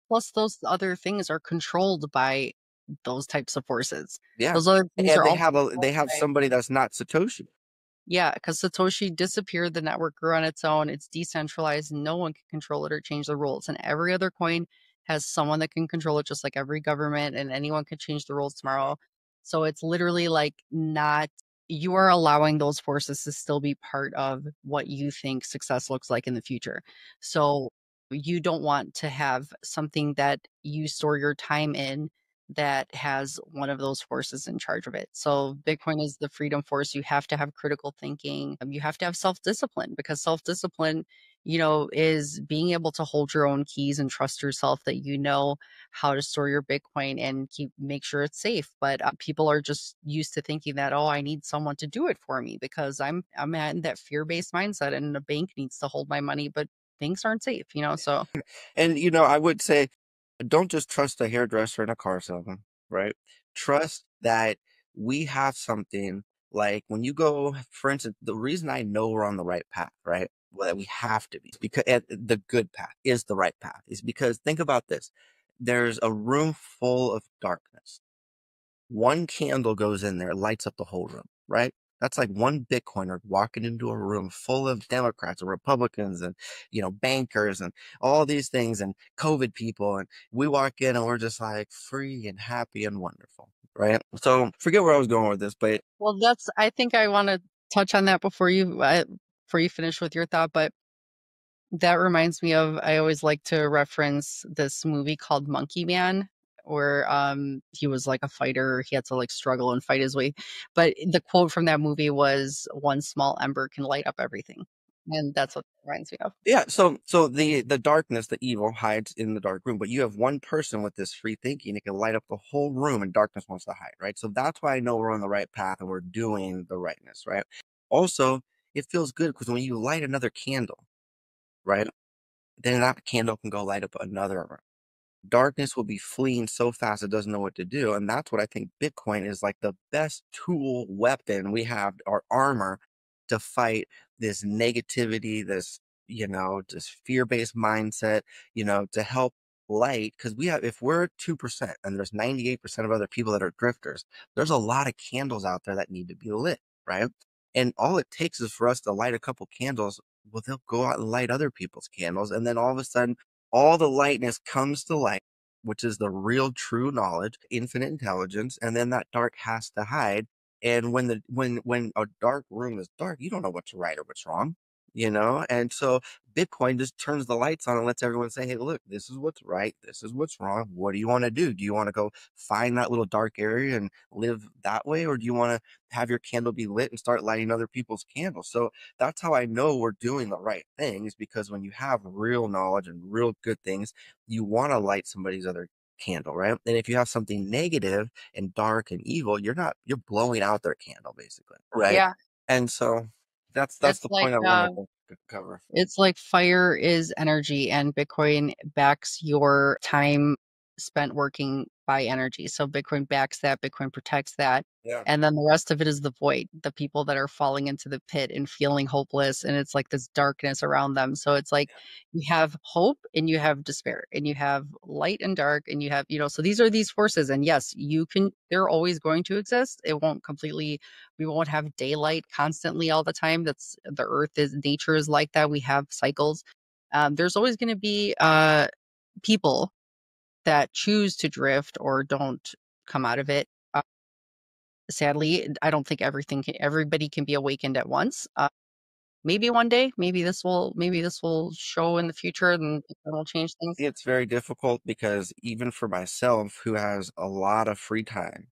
Plus, those other things are controlled by those types of forces. Yeah. Those other things And are they all have a they controlled have by somebody that's not Satoshi. yeah, because Satoshi disappeared, the network grew on its own, it's decentralized, no one can control it or change the rules, and every other coin has someone that can control it just like every government, and anyone can change the rules tomorrow. So it's literally, like, not you are allowing those forces to still be part of what you think success looks like in the future. So you don't want to have something that you store your time in that has one of those forces in charge of it. So Bitcoin is the freedom force. You have to have critical thinking. Um, You have to have self-discipline because self-discipline, you know, is being able to hold your own keys and trust yourself that you know how to store your Bitcoin and keep make sure it's safe. But uh, people are just used to thinking that, oh, I need someone to do it for me because I'm I'm in that fear-based mindset and a bank needs to hold my money, but things aren't safe, you know. So And, you know, I would say, don't just trust a hairdresser and a car salesman, right? Trust that we have something like when you go, for instance, the reason I know we're on the right path, right? Well, that we have to be because eh, the good path is the right path is because think about this. There's a room full of darkness. One candle goes in there, lights up the whole room, right? That's like one Bitcoiner walking into a room full of Democrats or Republicans and, you know, bankers and all these things and COVID people. And we walk in and we're just like free and happy and wonderful, right? So forget where I was going with this, but well, that's I think I want to touch on that before you uh, before you finish with your thought, but that reminds me of I always like to reference this movie called Monkey Man, where um he was like a fighter. He had to like struggle and fight his way. But the quote from that movie was one small ember can light up everything. And that's what it reminds me of. yeah, so so the the darkness, the evil hides in the dark room, but you have one person with this free thinking, it can light up the whole room and darkness wants to hide, right? So that's why I know we're on the right path and we're doing the rightness, right? Also, it feels good because when you light another candle, right? Then that candle can go light up another room. Darkness will be fleeing so fast it doesn't know what to do. And that's what I think Bitcoin is like the best tool weapon we have, our armor to fight this negativity, this, you know, this fear-based mindset, you know, to help light. Because we have, if we're two percent and there's ninety-eight percent of other people that are drifters, there's a lot of candles out there that need to be lit, right? And all it takes is for us to light a couple candles. Well, they'll go out and light other people's candles. And then all of a sudden, all the lightness comes to light, which is the real true knowledge, infinite intelligence, and then that dark has to hide. And when the when when a dark room is dark, you don't know what's right or what's wrong, you know? And so Bitcoin just turns the lights on and lets everyone say, hey, look, this is what's right, this is what's wrong. What do you want to do? Do you want to go find that little dark area and live that way? Or do you want to have your candle be lit and start lighting other people's candles? So that's how I know we're doing the right thing is because when you have real knowledge and real good things, you want to light somebody's other candle, right? And if you have something negative and dark and evil, you're not you're blowing out their candle basically, right? Yeah. And so that's that's It's the like point I uh wanted to cover. It's like fire is energy, and Bitcoin backs your time spent working by energy. So Bitcoin backs that, Bitcoin protects that. Yeah. And then the rest of it is the void, the people that are falling into the pit and feeling hopeless. And it's like this darkness around them. So it's like you have hope and you have despair, and you have light and dark, and you have, you know, so these are these forces. And yes, you can, they're always going to exist. It won't completely we won't have daylight constantly all the time. That's the earth is nature is like that. We have cycles. Um, there's always going to be uh, people that choose to drift or don't come out of it. Uh, sadly, I don't think everything can, everybody can be awakened at once. Uh, maybe one day, maybe this will maybe this will show in the future and it'll change things. It's very difficult because even for myself, who has a lot of free time,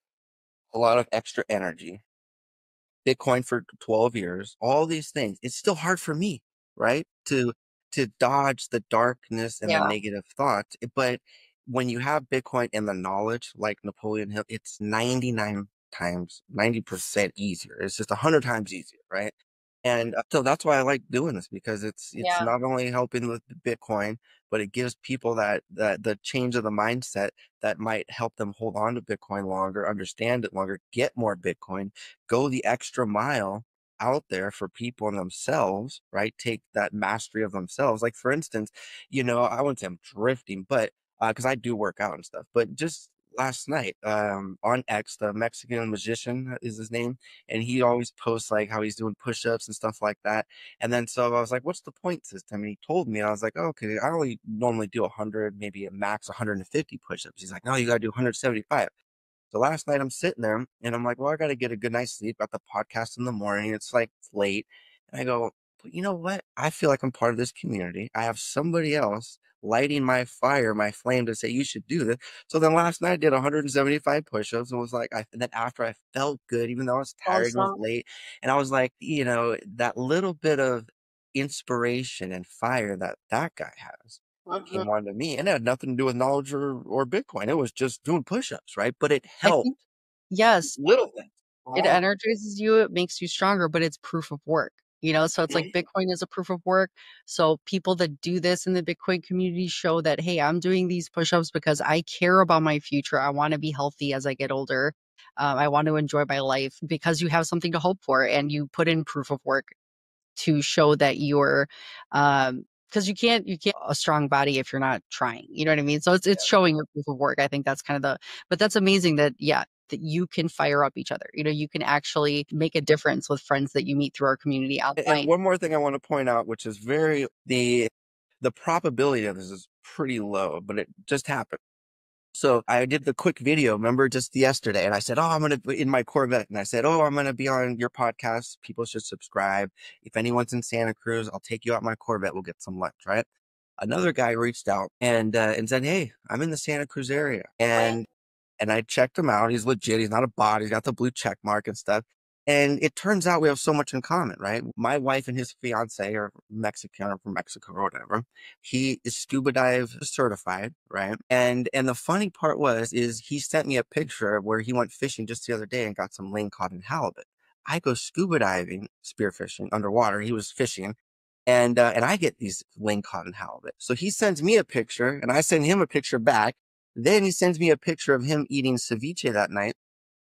a lot of extra energy, Bitcoin for twelve years, all these things, it's still hard for me, right? To to dodge the darkness and the Yeah, negative thoughts. eh, But when you have Bitcoin and the knowledge, like Napoleon Hill, it's ninety-nine times, ninety percent easier. It's just one hundred times easier, right? And uh, so that's why I like doing this because it's it's yeah. not only helping with Bitcoin, but it gives people that that the change of the mindset that might help them hold on to Bitcoin longer, understand it longer, get more Bitcoin, go the extra mile out there for people and themselves, right? Take that mastery of themselves. Like for instance, you know, I wouldn't say I'm drifting, but because I do work out and stuff. But just last night, um, on X, the Mexican magician is his name, and he always posts like how he's doing push-ups and stuff like that. And then so I was like, "What's the point system?" And he told me, and I was like, oh, "Okay, I only normally do one hundred, maybe a max one hundred fifty push-ups." He's like, "No, you got to do one hundred seventy-five." So last night I'm sitting there and I'm like, well, I got to get a good night's sleep. Got the podcast in the morning. It's like late. And I go, but you know what? I feel like I'm part of this community. I have somebody else lighting my fire, my flame to say, you should do this. So then last night I did one hundred seventy-five push-ups and was like, I, and then after I felt good, even though I was tired and it was Awesome. late. And I was like, you know, that little bit of inspiration and fire that that guy has Mhm. came on to me, and it had nothing to do with knowledge or, or Bitcoin. It was just doing push-ups, right? But it I helped think yes, little things. it All energizes you, it makes you stronger, but it's proof of work, you know? So it's like Mhm. Bitcoin is a proof of work. So people that do this in the Bitcoin community show that, hey, I'm doing these push-ups because I care about my future. I want to be healthy as I get older. Um, I want to enjoy my life because you have something to hope for and you put in proof of work to show that you're um because you can't you can't a strong body if you're not trying. You know what I mean? So it's it's Yeah. showing your proof of work. I think that's kind of the but that's amazing that yeah, that you can fire up each other. You know, you can actually make a difference with friends that you meet through our community A- And online. one more thing I want to point out, which is very the the probability of this is pretty low, but it just happened. So I did the quick video, remember, just yesterday, and I said, "Oh, I'm gonna be in my Corvette," and I said, "Oh, I'm gonna be on your podcast. People should subscribe. If anyone's in Santa Cruz, I'll take you out my Corvette. We'll get some lunch, right?" Another guy reached out and uh, and said, "Hey, I'm in the Santa Cruz area," and and I checked him out. He's legit. He's not a bot. He's got the blue check mark and stuff. And it turns out we have so much in common, right? My wife and his fiance are Mexican or from Mexico or whatever. He is scuba dive certified, right? And and the funny part was is he sent me a picture where he went fishing just the other day and got some ling cod and halibut. I go scuba diving, spearfishing underwater. He was fishing. And uh, and I get these ling cod and halibut. So he sends me a picture and I send him a picture back. Then he sends me a picture of him eating ceviche that night.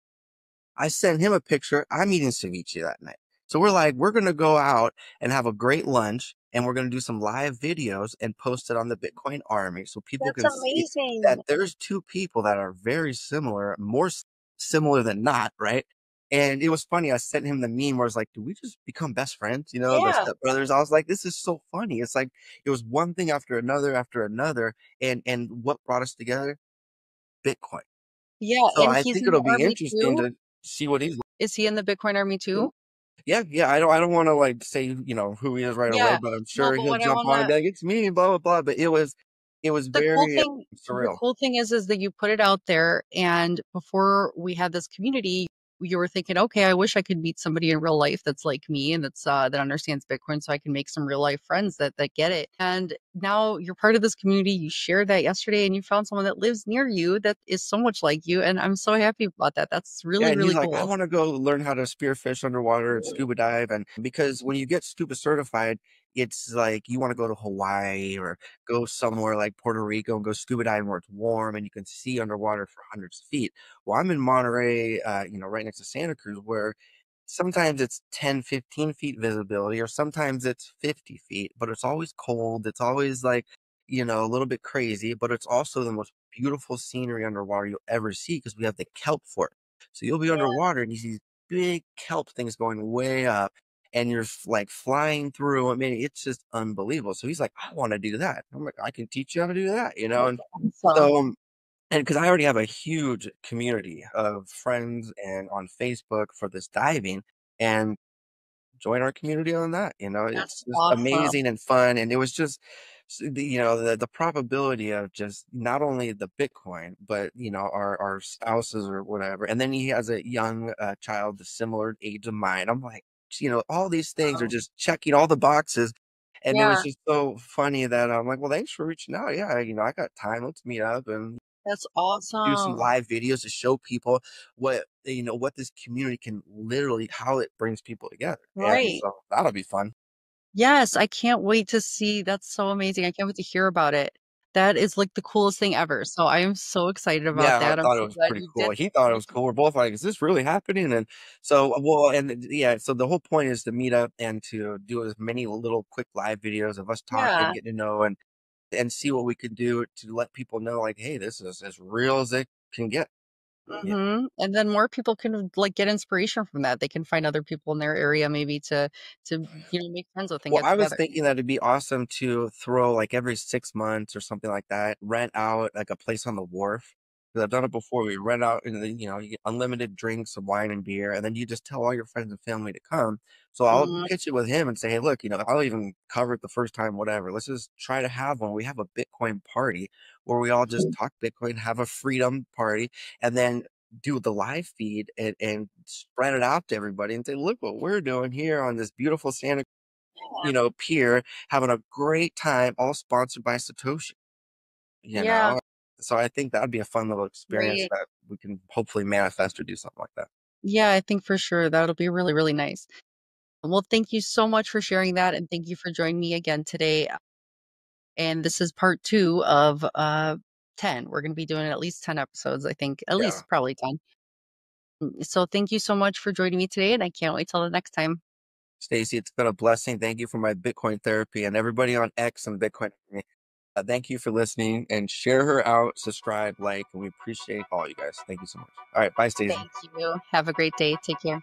I send him a picture. I'm eating ceviche that night. So we're like, we're going to go out and have a great lunch and we're going to do some live videos and post it on the Bitcoin Army so people That's can see that amazing. there's two people that are very similar, more s- similar than not, right? And it was funny. I sent him the meme where I was like, do we just become best friends? You know, the Yeah. stepbrothers. I was like, this is so funny. It's like it was one thing after another after another. And and what brought us together? Bitcoin. Yeah. So And I he's think in the it'll be army interesting too. to see what he's Is he in the Bitcoin army too? yeah, yeah. I don't I don't want to like say, you know, who he is right away, Yeah. but I'm No, sure but he'll what I jump want on and to be like, it's me, blah blah blah. But it was it was the cool very uh, thing the surreal. cool thing is is that you put it out there and before we had this community you were thinking okay I wish I could meet somebody in real life that's like me and that's uh, that understands Bitcoin so I can make some real life friends that that get it and now you're part of this community you shared that yesterday and you found someone that lives near you that is so much like you and I'm so happy about that that's Yeah, really and he's really like, I cool. want to go learn how to spearfish underwater and scuba dive. And because when you get scuba certified, it's like you want to go to Hawaii or go somewhere like Puerto Rico and go scuba diving where it's warm and you can see underwater for hundreds of feet. Well, I'm in Monterey, uh, you know, right next to Santa Cruz, where sometimes it's ten, fifteen feet visibility, or sometimes it's fifty feet, but it's always cold. It's always like, you know, a little bit crazy, but it's also the most beautiful scenery underwater you'll ever see because we have the kelp for it. So you'll be Yeah. underwater and you see these big kelp things going way up and you're f- like flying through. I mean, it's just unbelievable. So he's like, I want to do that. I'm like, I can teach you how to do that, you know? That's And awesome. so, um, and because I already have a huge community of friends and on Facebook for this diving and join our community on that. You know, That's it's just awesome. amazing and fun. And it was just, s- the- you know, the, the probability of just not only the Bitcoin, but, you know, our, our spouses or whatever. And then he has a young uh, child, the similar age of mine. I'm like, you know, all these things are Wow. just checking all the boxes. And it was Yeah, just so funny that I'm like, well, thanks for reaching out. Yeah, you know, I got time. Let's meet up and that's do some awesome. live videos to show people what you know what this community can literally how it brings people together. And Right. so that'll be fun. Yes, I can't wait to see that's so amazing, I can't wait to hear about it. That is, like, the coolest thing ever, so I am so excited about Yeah, I that, I'm thought it so was glad pretty you cool. did He thought it this. was cool. We're both like, is this really happening? And so, well, and yeah, so the whole point is to meet up and to do as many little quick live videos of us talking, Yeah, getting to know. and see what we can do to let people know, like, hey, this is as real as it can get. Yeah. hmm And then more people can like get inspiration from that. They can find other people in their area maybe to to you know make friends with and Well, get I was together. thinking that it'd be awesome to throw like every six months or something like that, rent out like a place on the wharf. 'Cause I've done it before. We rent out and then, you know, you get unlimited drinks of wine and beer, and then you just tell all your friends and family to come. So I'll Mhm. pitch it with him and say, hey, look, you know, I'll even cover it the first time, whatever. Let's just try to have one. We have a Bitcoin party where we all just talk Bitcoin, have a freedom party, and then do the live feed and, and spread it out to everybody and say, look what we're doing here on this beautiful Santa, you know, pier, having a great time, all sponsored by Satoshi, you Yeah, know? So I think that'd be a fun little experience right. that we can hopefully manifest or do something like that. Yeah, I think for sure that'll be really, really nice. Well, thank you so much for sharing that, and thank you for joining me again today. And this is part two of uh ten. We're going to be doing at least ten episodes, I think, at Yeah. least probably ten. Mm, So thank you so much for joining me today, and I can't wait till the next time. Stacy, it's been a blessing. Thank you for my Bitcoin therapy and everybody on X and Bitcoin. Uh, thank you for listening and share her out, subscribe, like, and we appreciate all you guys. Thank you so much. All right. Bye, Stacy. Thank you. Have a great day. Take care.